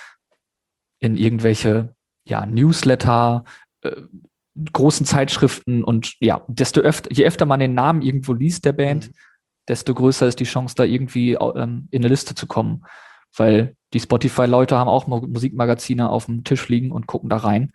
in irgendwelche ja, Newsletter, äh, großen Zeitschriften und ja, desto öfter, je öfter man den Namen irgendwo liest der Band, Mhm. desto größer ist die Chance, da irgendwie ähm, in eine Liste zu kommen. Weil die Spotify-Leute haben auch Mu- Musikmagazine auf dem Tisch liegen und gucken da rein.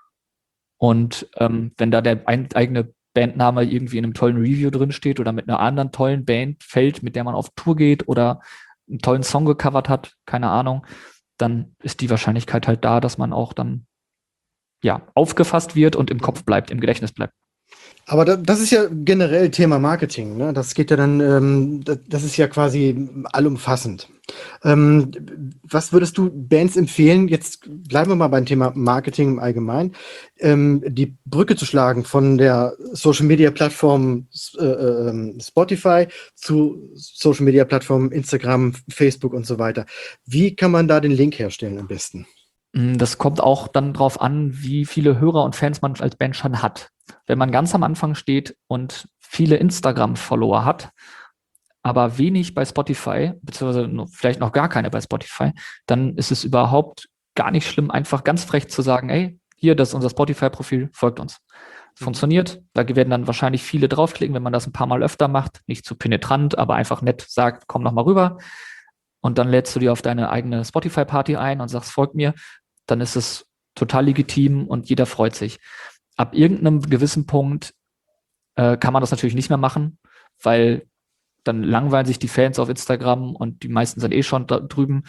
Und ähm, wenn da der ein, eigene Bandname irgendwie in einem tollen Review drin steht oder mit einer anderen tollen Band fällt, mit der man auf Tour geht oder einen tollen Song gecovert hat, keine Ahnung, dann ist die Wahrscheinlichkeit halt da, dass man auch dann ja aufgefasst wird und im Kopf bleibt, im Gedächtnis bleibt. Aber da, das ist ja generell Thema Marketing, ne? Das geht ja dann, ähm, das, das ist ja quasi allumfassend. Ähm, was würdest du Bands empfehlen? Jetzt bleiben wir mal beim Thema Marketing im Allgemeinen, ähm, die Brücke zu schlagen von der Social Media Plattform äh, ähm, Spotify zu Social Media Plattformen Instagram, Facebook und so weiter. Wie kann man da den Link herstellen am besten? Das kommt auch dann drauf an, wie viele Hörer und Fans man als Band schon hat. Wenn man ganz am Anfang steht und viele Instagram-Follower hat, aber wenig bei Spotify, beziehungsweise vielleicht noch gar keine bei Spotify, dann ist es überhaupt gar nicht schlimm, einfach ganz frech zu sagen, ey, hier, das ist unser Spotify-Profil, folgt uns. Funktioniert, da werden dann wahrscheinlich viele draufklicken, wenn man das ein paar Mal öfter macht, nicht zu penetrant, aber einfach nett sagt, komm noch mal rüber. Und dann lädst du dir auf deine eigene Spotify-Party ein und sagst, folgt mir, dann ist es total legitim und jeder freut sich. Ab irgendeinem gewissen Punkt äh, kann man das natürlich nicht mehr machen, weil dann langweilen sich die Fans auf Instagram und die meisten sind eh schon da drüben.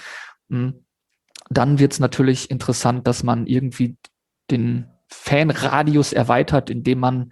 Dann wird es natürlich interessant, dass man irgendwie den Fanradius erweitert, indem man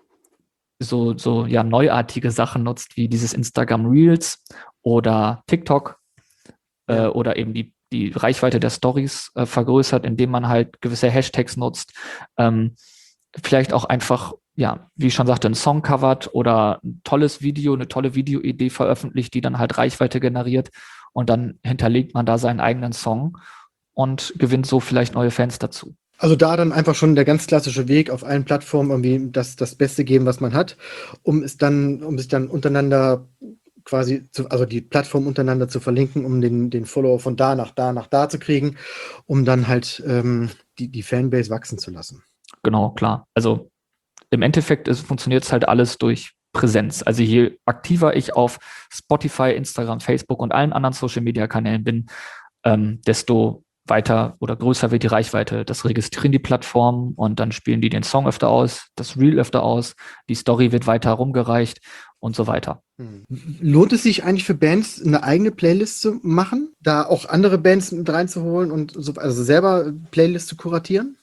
so, so ja neuartige Sachen nutzt, wie dieses Instagram Reels oder TikTok Ja. äh, oder eben die, die Reichweite der Stories äh, vergrößert, indem man halt gewisse Hashtags nutzt. Ähm, vielleicht auch einfach, ja, wie ich schon sagte, einen Song covert oder ein tolles Video, eine tolle Videoidee veröffentlicht, die dann halt Reichweite generiert und dann hinterlegt man da seinen eigenen Song und gewinnt so vielleicht neue Fans dazu. Also da dann einfach schon der ganz klassische Weg auf allen Plattformen irgendwie das, das Beste geben, was man hat, um es dann, um es dann untereinander quasi zu, also die Plattform untereinander zu verlinken, um den, den Follower von da nach da nach da zu kriegen, um dann halt ähm, die, die Fanbase wachsen zu lassen. Genau, klar. Also im Endeffekt funktioniert es halt alles durch Präsenz. Also je aktiver ich auf Spotify, Instagram, Facebook und allen anderen Social-Media-Kanälen bin, ähm, desto weiter oder größer wird die Reichweite. Das registrieren die Plattformen und dann spielen die den Song öfter aus, das Reel öfter aus, die Story wird weiter rumgereicht und so weiter. Hm. Lohnt es sich eigentlich für Bands, eine eigene Playlist zu machen, da auch andere Bands mit reinzuholen und so, also selber Playlists zu kuratieren?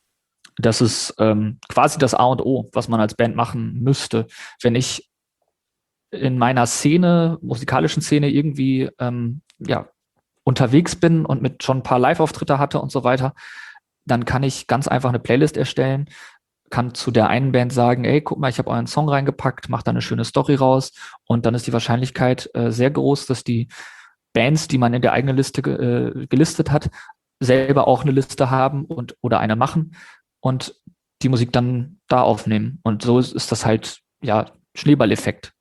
Das ist ähm, quasi das A und O, was man als Band machen müsste. Wenn ich in meiner Szene, musikalischen Szene irgendwie ähm, ja, unterwegs bin und mit schon ein paar Live-Auftritte hatte und so weiter, dann kann ich ganz einfach eine Playlist erstellen, kann zu der einen Band sagen, ey, guck mal, ich habe euren Song reingepackt, mach da eine schöne Story raus und dann ist die Wahrscheinlichkeit äh, sehr groß, dass die Bands, die man in der eigenen Liste ge äh, gelistet hat, selber auch eine Liste haben und oder eine machen und die Musik dann da aufnehmen. Und so ist, ist das halt, ja, Schneeballeffekt.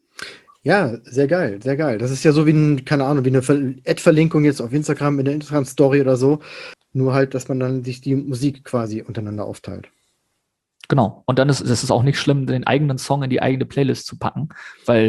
Ja, sehr geil, sehr geil. Das ist ja so wie ein, keine Ahnung, wie eine Ad-Verlinkung jetzt auf Instagram in der Instagram-Story oder so. Nur halt, dass man dann sich die Musik quasi untereinander aufteilt. Genau. Und dann ist, ist es auch nicht schlimm, den eigenen Song in die eigene Playlist zu packen, weil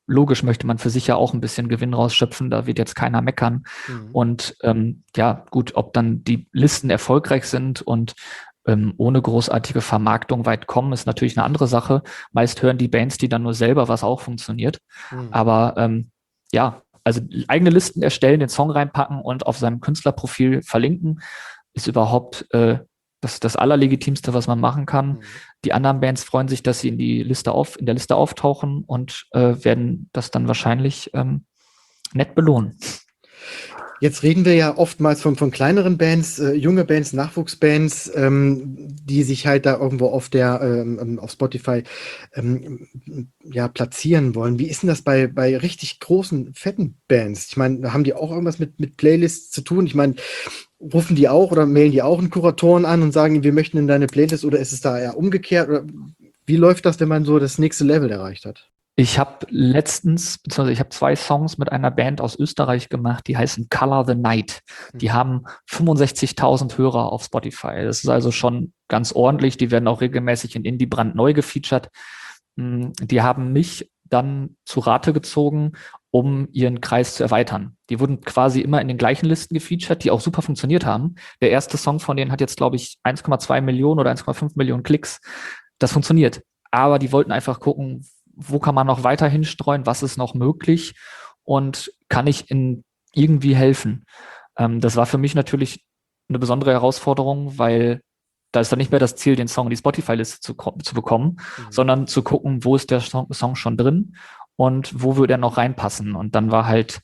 logisch möchte man für sich ja auch ein bisschen Gewinn rausschöpfen, da wird jetzt keiner meckern. Mhm. Und ähm, ja, gut, ob dann die Listen erfolgreich sind und ähm, ohne großartige Vermarktung weit kommen, ist natürlich eine andere Sache. Meist hören die Bands die dann nur selber, was auch funktioniert. Mhm. Aber ähm, ja, also eigene Listen erstellen, den Song reinpacken und auf seinem Künstlerprofil verlinken, ist überhaupt äh, das, das Allerlegitimste, was man machen kann. Mhm. Die anderen Bands freuen sich, dass sie in die Liste auf, in der Liste auftauchen und äh, werden das dann wahrscheinlich ähm, nett belohnen. Jetzt reden wir ja oftmals von, von kleineren Bands, äh, junge Bands, Nachwuchsbands, ähm, die sich halt da irgendwo auf der ähm, auf Spotify ähm, ja, platzieren wollen. Wie ist denn das bei, bei richtig großen, fetten Bands? Ich meine, haben die auch irgendwas mit, mit Playlists zu tun? Ich meine, rufen die auch oder mailen die auch einen Kuratoren an und sagen, wir möchten in deine Playlist, oder ist es da eher umgekehrt? Oder wie läuft das, wenn man so das nächste Level erreicht hat? Ich habe letztens, beziehungsweise ich habe zwei Songs mit einer Band aus Österreich gemacht, die heißen Color the Night. Die haben fünfundsechzigtausend Hörer auf Spotify. Das ist also schon ganz ordentlich. Die werden auch regelmäßig in Indie brandneu gefeatured. Die haben mich dann zu Rate gezogen, um ihren Kreis zu erweitern. Die wurden quasi immer in den gleichen Listen gefeatured, die auch super funktioniert haben. Der erste Song von denen hat jetzt, glaube ich, eins Komma zwei Millionen oder eins Komma fünf Millionen Klicks. Das funktioniert. Aber die wollten einfach gucken, wo kann man noch weiterhin streuen, was ist noch möglich und kann ich in irgendwie helfen. Ähm, das war für mich natürlich eine besondere Herausforderung, weil da ist dann nicht mehr das Ziel, den Song in die Spotify-Liste zu, zu bekommen, mhm. sondern zu gucken, wo ist der Song, Song schon drin und wo würde er noch reinpassen. Und dann war halt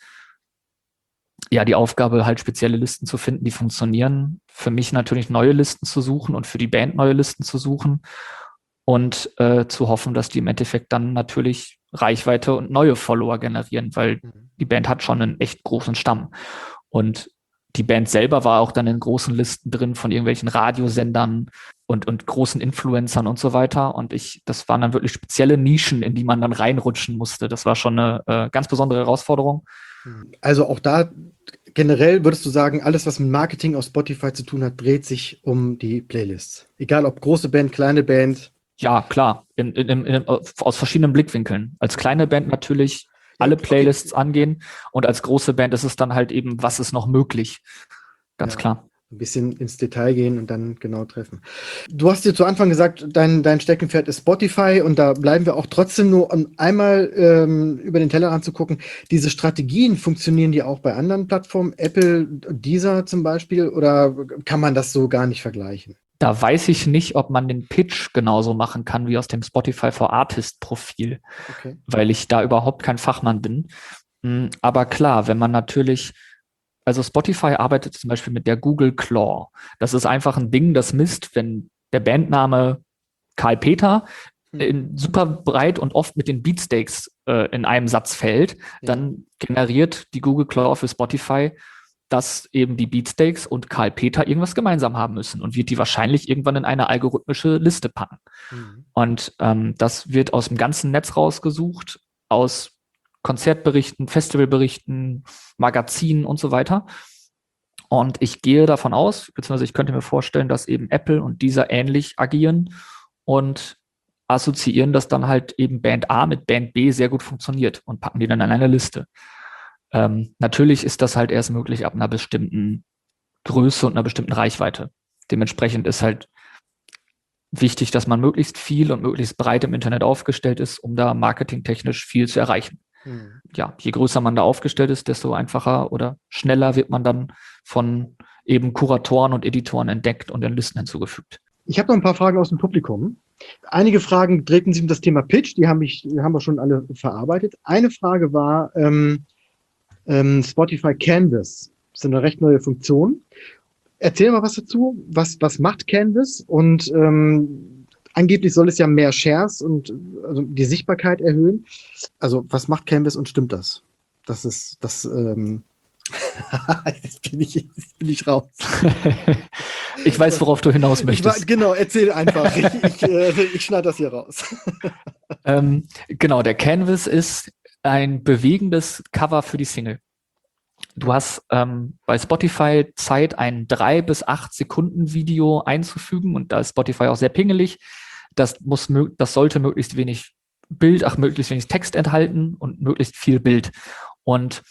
ja die Aufgabe, halt spezielle Listen zu finden, die funktionieren. Für mich natürlich neue Listen zu suchen und für die Band neue Listen zu suchen. Und äh, zu hoffen, dass die im Endeffekt dann natürlich Reichweite und neue Follower generieren, weil mhm. die Band hat schon einen echt großen Stamm. Und die Band selber war auch dann in großen Listen drin von irgendwelchen Radiosendern und, und großen Influencern und so weiter. Und ich, das waren dann wirklich spezielle Nischen, in die man dann reinrutschen musste. Das war schon eine äh, ganz besondere Herausforderung. Also auch da generell würdest du sagen, alles, was mit Marketing auf Spotify zu tun hat, dreht sich um die Playlists. Egal ob große Band, kleine Band. Ja, klar, in, in, in, aus verschiedenen Blickwinkeln. Als kleine Band natürlich alle Playlists okay. angehen und als große Band ist es dann halt eben, was ist noch möglich. Ganz ja, klar. Ein bisschen ins Detail gehen und dann genau treffen. Du hast dir zu Anfang gesagt, dein, dein Steckenpferd ist Spotify und da bleiben wir auch trotzdem nur, um einmal ähm, über den Tellerrand zu gucken. Diese Strategien, funktionieren die auch bei anderen Plattformen, Apple, Deezer zum Beispiel, oder kann man das so gar nicht vergleichen? Da weiß ich nicht, ob man den Pitch genauso machen kann wie aus dem Spotify for Artist Profil, okay. weil ich da überhaupt kein Fachmann bin. Aber klar, wenn man natürlich, also Spotify arbeitet zum Beispiel mit der Google Claw. Das ist einfach ein Ding, das misst, wenn der Bandname Karl Peter in super breit und oft mit den Beatsteaks äh, in einem Satz fällt, ja. dann generiert die Google Claw für Spotify, dass eben die Beatsteaks und Karl Peter irgendwas gemeinsam haben müssen und wird die wahrscheinlich irgendwann in eine algorithmische Liste packen. Mhm. Und ähm, das wird aus dem ganzen Netz rausgesucht, aus Konzertberichten, Festivalberichten, Magazinen und so weiter. Und ich gehe davon aus, beziehungsweise ich könnte mir vorstellen, dass eben Apple und Deezer ähnlich agieren und assoziieren, dass dann halt eben Band A mit Band B sehr gut funktioniert und packen die dann in eine Liste. Ähm, natürlich ist das halt erst möglich ab einer bestimmten Größe und einer bestimmten Reichweite. Dementsprechend ist halt wichtig, dass man möglichst viel und möglichst breit im Internet aufgestellt ist, um da marketingtechnisch viel zu erreichen. Mhm. Ja, je größer man da aufgestellt ist, desto einfacher oder schneller wird man dann von eben Kuratoren und Editoren entdeckt und in Listen hinzugefügt. Ich habe noch ein paar Fragen aus dem Publikum. Einige Fragen drehten sich um das Thema Pitch, die haben, ich, die haben wir schon alle verarbeitet. Eine Frage war, ähm, Ähm, Spotify Canvas. Das ist eine recht neue Funktion. Erzähl mal was dazu. Was, was macht Canvas? Und ähm, angeblich soll es ja mehr Shares und also die Sichtbarkeit erhöhen. Also was macht Canvas und stimmt das? Das ist das. Ähm jetzt, bin ich, jetzt bin ich raus. Ich weiß, worauf du hinaus möchtest. Ich war, genau, erzähl einfach. ich ich, äh, ich schneide das hier raus. ähm, genau, der Canvas ist ein bewegendes Cover für die Single. Du hast ähm, bei Spotify Zeit, ein drei bis acht Sekunden Video einzufügen und da ist Spotify auch sehr pingelig. Das muss, das sollte möglichst wenig Bild, ach, möglichst wenig Text enthalten und möglichst viel Bild. Und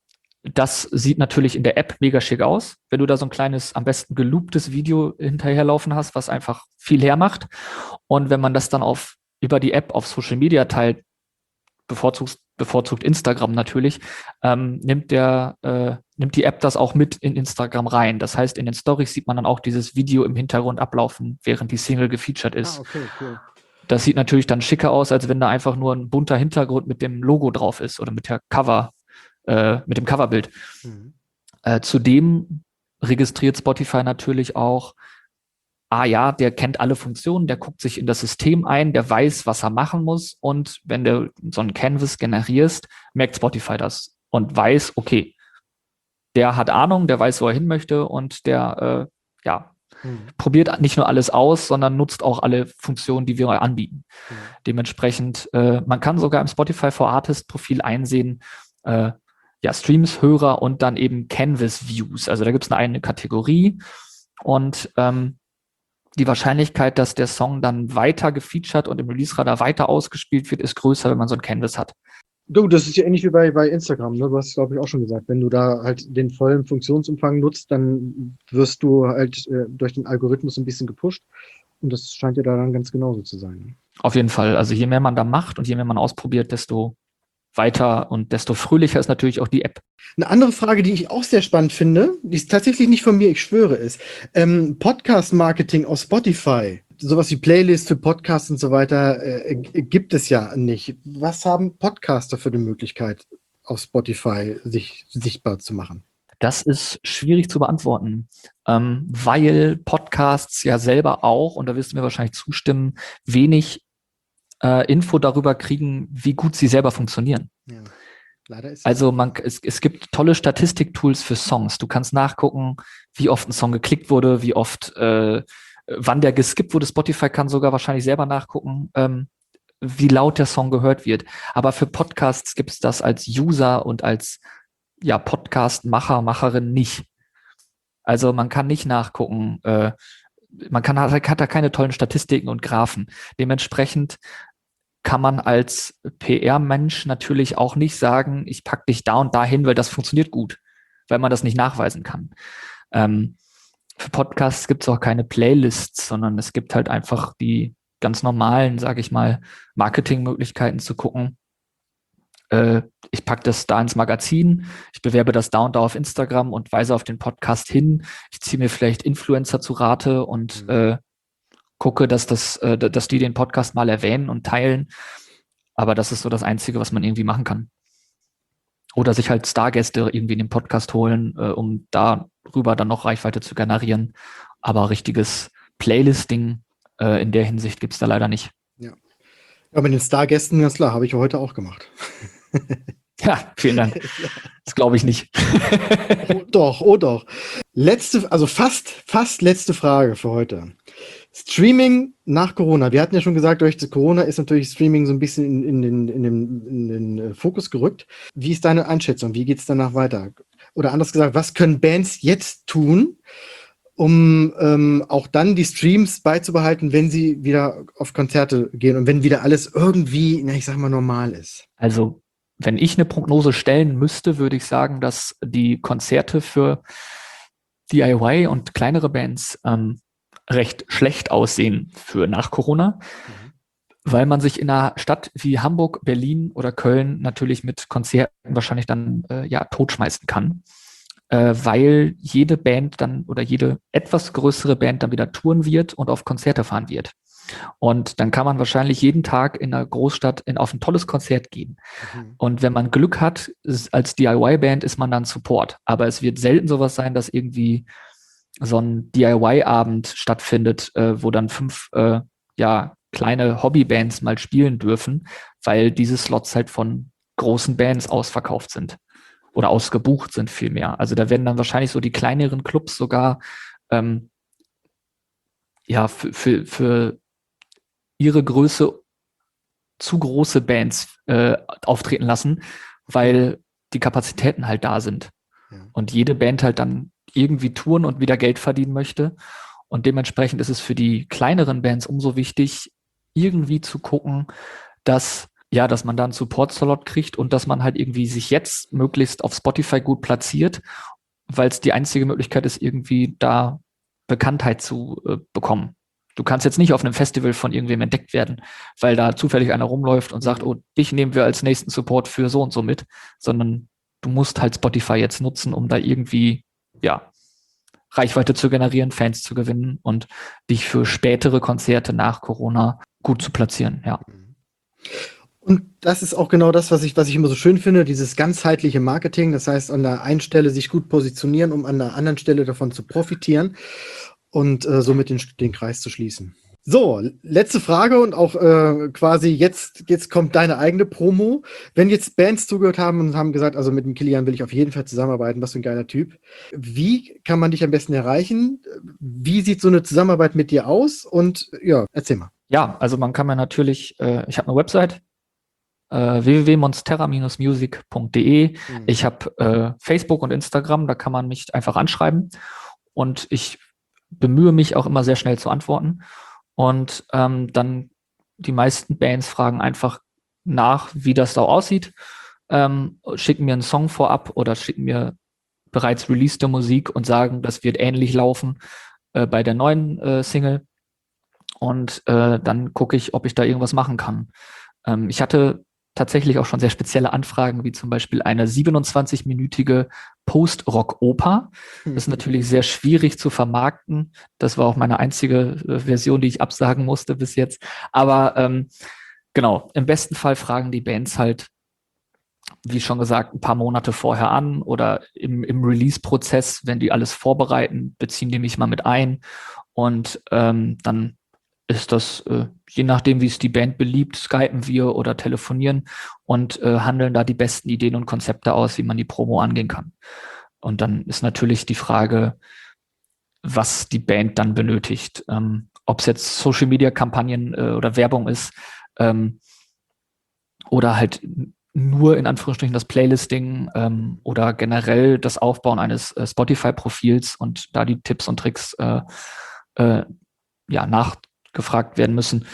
das sieht natürlich in der App mega schick aus, wenn du da so ein kleines, am besten gelooptes Video hinterherlaufen hast, was einfach viel hermacht. Und wenn man das dann auf über die App auf Social Media teilt, bevorzugt, bevorzugt Instagram natürlich, ähm, nimmt der äh, nimmt die App das auch mit in Instagram rein. Das heißt, in den Stories sieht man dann auch dieses Video im Hintergrund ablaufen, während die Single gefeatured ist. Ah, okay, cool. Das sieht natürlich dann schicker aus, als wenn da einfach nur ein bunter Hintergrund mit dem Logo drauf ist oder mit der Cover, äh, mit dem Coverbild. Mhm. Äh, zudem registriert Spotify natürlich auch, ah ja, der kennt alle Funktionen, der guckt sich in das System ein, der weiß, was er machen muss, und wenn du so ein Canvas generierst, merkt Spotify das und weiß, okay, der hat Ahnung, der weiß, wo er hin möchte, und der, äh, ja, Mhm. probiert nicht nur alles aus, sondern nutzt auch alle Funktionen, die wir anbieten. Mhm. Dementsprechend, äh, man kann sogar im Spotify for Artist Profil einsehen, äh, ja, Streams, Hörer und dann eben Canvas Views. Also da gibt es eine, eine Kategorie, und ähm, die Wahrscheinlichkeit, dass der Song dann weiter gefeatured und im Release-Radar weiter ausgespielt wird, ist größer, wenn man so ein Canvas hat. Du, das ist ja ähnlich wie bei, bei Instagram, ne? Du hast es, glaube ich, auch schon gesagt. Wenn du da halt den vollen Funktionsumfang nutzt, dann wirst du halt äh, durch den Algorithmus ein bisschen gepusht. Und das scheint ja da dann ganz genauso zu sein. Auf jeden Fall. Also je mehr man da macht und je mehr man ausprobiert, desto weiter und desto fröhlicher ist natürlich auch die App. Eine andere Frage, die ich auch sehr spannend finde, die ist tatsächlich nicht von mir, ich schwöre es. Ähm, Podcast-Marketing auf Spotify. Sowas wie Playlists für Podcasts und so weiter äh, gibt es ja nicht. Was haben Podcaster für eine Möglichkeit, auf Spotify sich sichtbar zu machen? Das ist schwierig zu beantworten, ähm, weil Podcasts ja selber auch, und da wirst du mir wahrscheinlich zustimmen, wenig äh, Info darüber kriegen, wie gut sie selber funktionieren. Ja, leider ist also man, es, es gibt tolle Statistiktools für Songs. Du kannst nachgucken, wie oft ein Song geklickt wurde, wie oft äh, wann der geskippt wurde. Spotify kann sogar wahrscheinlich selber nachgucken, ähm, wie laut der Song gehört wird. Aber für Podcasts gibt es das als User und als ja, Podcast-Macher, Macherin nicht. Also man kann nicht nachgucken, äh, man kann, hat da keine tollen Statistiken und Graphen. Dementsprechend kann man als P R-Mensch natürlich auch nicht sagen, ich packe dich da und dahin, weil das funktioniert gut, weil man das nicht nachweisen kann. Ähm, Für Podcasts gibt es auch keine Playlists, sondern es gibt halt einfach die ganz normalen, sage ich mal, Marketingmöglichkeiten zu gucken. Äh, ich packe das da ins Magazin, ich bewerbe das da und da auf Instagram und weise auf den Podcast hin. Ich ziehe mir vielleicht Influencer zu Rate und mhm. äh, gucke, dass, das, äh, dass die den Podcast mal erwähnen und teilen. Aber das ist so das Einzige, was man irgendwie machen kann. Oder sich halt Stargäste irgendwie in den Podcast holen, äh, um darüber dann noch Reichweite zu generieren. Aber richtiges Playlisting äh, in der Hinsicht gibt es da leider nicht. Ja. Ja, mit den Stargästen, ganz klar, habe ich heute auch gemacht. Ja, vielen Dank. Das glaube ich nicht. Oh, doch, oh doch. Letzte, also fast, fast letzte Frage für heute. Streaming nach Corona. Wir hatten ja schon gesagt, durch Corona ist natürlich Streaming so ein bisschen in, in, den, in, den, in den Fokus gerückt. Wie ist deine Einschätzung? Wie geht es danach weiter? Oder anders gesagt, was können Bands jetzt tun, um ähm, auch dann die Streams beizubehalten, wenn sie wieder auf Konzerte gehen und wenn wieder alles irgendwie, na, ich sag mal, normal ist? Also, wenn ich eine Prognose stellen müsste, würde ich sagen, dass die Konzerte für D I Y und kleinere Bands ähm, recht schlecht aussehen für nach Corona, mhm. weil man sich in einer Stadt wie Hamburg, Berlin oder Köln natürlich mit Konzerten wahrscheinlich dann äh, ja totschmeißen kann, äh, weil jede Band dann oder jede etwas größere Band dann wieder touren wird und auf Konzerte fahren wird. Und dann kann man wahrscheinlich jeden Tag in einer Großstadt in, auf ein tolles Konzert gehen. Mhm. Und wenn man Glück hat, ist, als D I Y-Band ist man dann Support. Aber es wird selten sowas sein, dass irgendwie so ein D I Y-Abend stattfindet, äh, wo dann fünf äh, ja, kleine Hobbybands mal spielen dürfen, weil diese Slots halt von großen Bands ausverkauft sind oder ausgebucht sind vielmehr. Also da werden dann wahrscheinlich so die kleineren Clubs sogar ähm, ja für, für, für ihre Größe zu große Bands äh, auftreten lassen, weil die Kapazitäten halt da sind. Ja. Und jede Band halt dann irgendwie touren und wieder Geld verdienen möchte. Und dementsprechend ist es für die kleineren Bands umso wichtig, irgendwie zu gucken, dass ja, dass man da einen Support-Slot kriegt und dass man halt irgendwie sich jetzt möglichst auf Spotify gut platziert, weil es die einzige Möglichkeit ist, irgendwie da Bekanntheit zu äh, bekommen. Du kannst jetzt nicht auf einem Festival von irgendwem entdeckt werden, weil da zufällig einer rumläuft und sagt, oh, dich nehmen wir als nächsten Support für so und so mit, sondern du musst halt Spotify jetzt nutzen, um da irgendwie, ja, Reichweite zu generieren, Fans zu gewinnen und dich für spätere Konzerte nach Corona gut zu platzieren, ja. Und das ist auch genau das, was ich, was ich immer so schön finde, dieses ganzheitliche Marketing. Das heißt, an der einen Stelle sich gut positionieren, um an der anderen Stelle davon zu profitieren und äh, somit den, den Kreis zu schließen. So, letzte Frage und auch äh, quasi jetzt, jetzt kommt deine eigene Promo. Wenn jetzt Bands zugehört haben und haben gesagt, also mit dem Kilian will ich auf jeden Fall zusammenarbeiten, was für ein geiler Typ. Wie kann man dich am besten erreichen? Wie sieht so eine Zusammenarbeit mit dir aus? Und ja, erzähl mal. Ja, also man kann mir natürlich, äh, ich habe eine Website, äh, w w w punkt monstera Bindestrich music punkt d e. Mhm. Ich habe äh, Facebook und Instagram, da kann man mich einfach anschreiben und ich bemühe mich auch immer sehr schnell zu antworten. Und ähm, dann die meisten Bands fragen einfach nach, wie das da aussieht, ähm, schicken mir einen Song vorab oder schicken mir bereits releasede Musik und sagen, das wird ähnlich laufen äh, bei der neuen äh, Single. Und äh, dann gucke ich, ob ich da irgendwas machen kann. Ähm, ich hatte tatsächlich auch schon sehr spezielle Anfragen, wie zum Beispiel eine siebenundzwanzig-minütige Post-Rock-Oper. Das ist natürlich sehr schwierig zu vermarkten. Das war auch meine einzige äh, Version, die ich absagen musste bis jetzt. Aber ähm, genau, im besten Fall fragen die Bands halt, wie schon gesagt, ein paar Monate vorher an oder im, im Release-Prozess, wenn die alles vorbereiten, beziehen die mich mal mit ein und ähm, dann ist das, äh, je nachdem, wie es die Band beliebt, skypen wir oder telefonieren und äh, handeln da die besten Ideen und Konzepte aus, wie man die Promo angehen kann. Und dann ist natürlich die Frage, was die Band dann benötigt. Ähm, ob es jetzt Social-Media-Kampagnen äh, oder Werbung ist ähm, oder halt nur in Anführungsstrichen das Playlisting ähm, oder generell das Aufbauen eines äh, Spotify-Profils und da die Tipps und Tricks äh, äh, ja, nachgefragt werden müssen.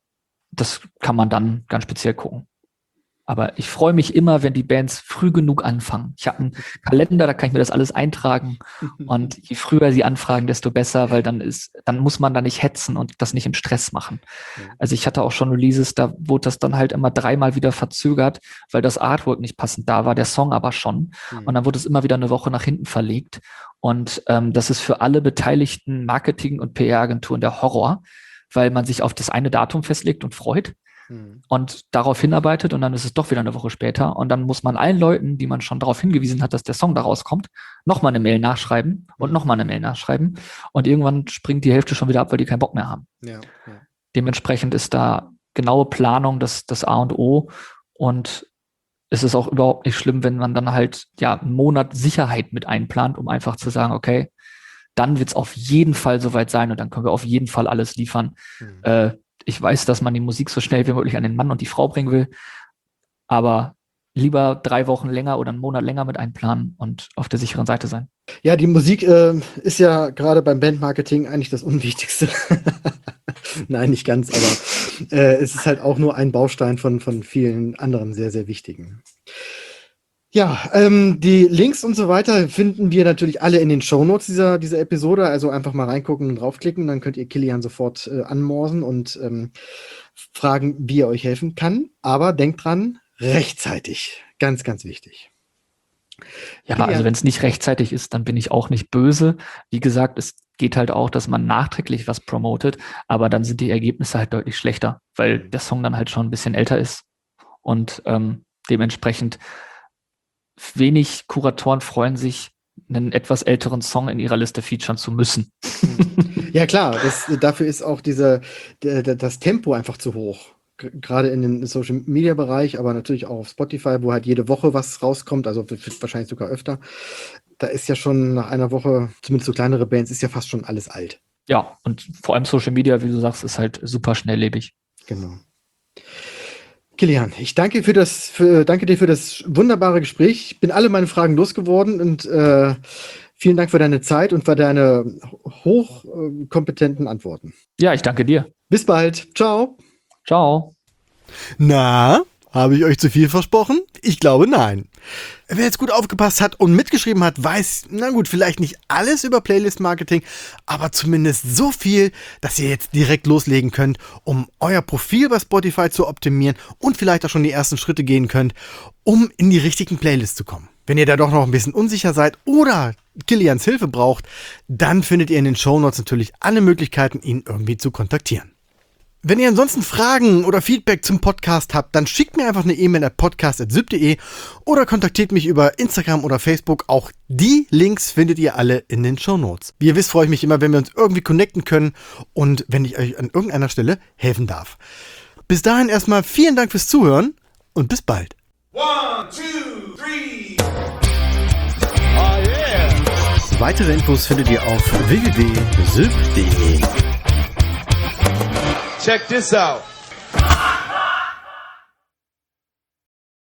Das kann man dann ganz speziell gucken. Aber ich freue mich immer, wenn die Bands früh genug anfangen. Ich habe einen Kalender, da kann ich mir das alles eintragen. Und je früher sie anfragen, desto besser, weil dann ist, dann muss man da nicht hetzen und das nicht im Stress machen. Also ich hatte auch schon Releases, da wurde das dann halt immer dreimal wieder verzögert, weil das Artwork nicht passend da war, der Song aber schon. Und dann wurde es immer wieder eine Woche nach hinten verlegt. Und ähm, das ist für alle beteiligten Marketing- und P R-Agenturen der Horror, weil man sich auf das eine Datum festlegt und freut und darauf hinarbeitet und dann ist es doch wieder eine Woche später und dann muss man allen Leuten, die man schon darauf hingewiesen hat, dass der Song da rauskommt, nochmal eine Mail nachschreiben und nochmal eine Mail nachschreiben und irgendwann springt die Hälfte schon wieder ab, weil die keinen Bock mehr haben. Ja, ja. Dementsprechend ist da genaue Planung das, das A und O und es ist auch überhaupt nicht schlimm, wenn man dann halt ja einen Monat Sicherheit mit einplant, um einfach zu sagen, okay, dann wird es auf jeden Fall soweit sein und dann können wir auf jeden Fall alles liefern. Mhm. Äh, Ich weiß, dass man die Musik so schnell wie möglich an den Mann und die Frau bringen will, aber lieber drei Wochen länger oder einen Monat länger mit einplanen und auf der sicheren Seite sein. Ja, die Musik äh, ist ja gerade beim Bandmarketing eigentlich das Unwichtigste. Nein, nicht ganz, aber äh, es ist halt auch nur ein Baustein von, von vielen anderen sehr, sehr wichtigen. Ja, ähm, die Links und so weiter finden wir natürlich alle in den Shownotes dieser, dieser Episode. Also einfach mal reingucken und draufklicken, dann könnt ihr Kilian sofort äh, anmorsen und ähm, fragen, wie er euch helfen kann. Aber denkt dran, rechtzeitig. Ganz, ganz wichtig. Ja, Kilian. Also wenn es nicht rechtzeitig ist, dann bin ich auch nicht böse. Wie gesagt, es geht halt auch, dass man nachträglich was promotet, aber dann sind die Ergebnisse halt deutlich schlechter, weil der Song dann halt schon ein bisschen älter ist. Und ähm, dementsprechend wenig Kuratoren freuen sich, einen etwas älteren Song in ihrer Liste featuren zu müssen. Ja klar, das, dafür ist auch diese, der, der, das Tempo einfach zu hoch. G- Gerade in den Social-Media-Bereich, aber natürlich auch auf Spotify, wo halt jede Woche was rauskommt, also wahrscheinlich sogar öfter. Da ist ja schon nach einer Woche, zumindest so kleinere Bands, ist ja fast schon alles alt. Ja, und vor allem Social Media, wie du sagst, ist halt super schnelllebig. Genau. Kilian, ich danke, für das, für, danke dir für das wunderbare Gespräch. Ich bin alle meine Fragen losgeworden und äh, vielen Dank für deine Zeit und für deine hochkompetenten Antworten. Ja, ich danke dir. Bis bald. Ciao. Ciao. Na, Habe ich euch zu viel versprochen? Ich glaube nein. Wer jetzt gut aufgepasst hat und mitgeschrieben hat, weiß, na gut, vielleicht nicht alles über Playlist-Marketing, aber zumindest so viel, dass ihr jetzt direkt loslegen könnt, um euer Profil bei Spotify zu optimieren und vielleicht auch schon die ersten Schritte gehen könnt, um in die richtigen Playlists zu kommen. Wenn ihr da doch noch ein bisschen unsicher seid oder Kilians Hilfe braucht, dann findet ihr in den Shownotes natürlich alle Möglichkeiten, ihn irgendwie zu kontaktieren. Wenn ihr ansonsten Fragen oder Feedback zum Podcast habt, dann schickt mir einfach eine E-Mail at podcast at syp punkt de oder kontaktiert mich über Instagram oder Facebook. Auch die Links findet ihr alle in den Shownotes. Wie ihr wisst, freue ich mich immer, wenn wir uns irgendwie connecten können und wenn ich euch an irgendeiner Stelle helfen darf. Bis dahin erstmal vielen Dank fürs Zuhören und bis bald. One, two, three. Oh yeah. Weitere Infos findet ihr auf w w w punkt syp punkt de. Check this out.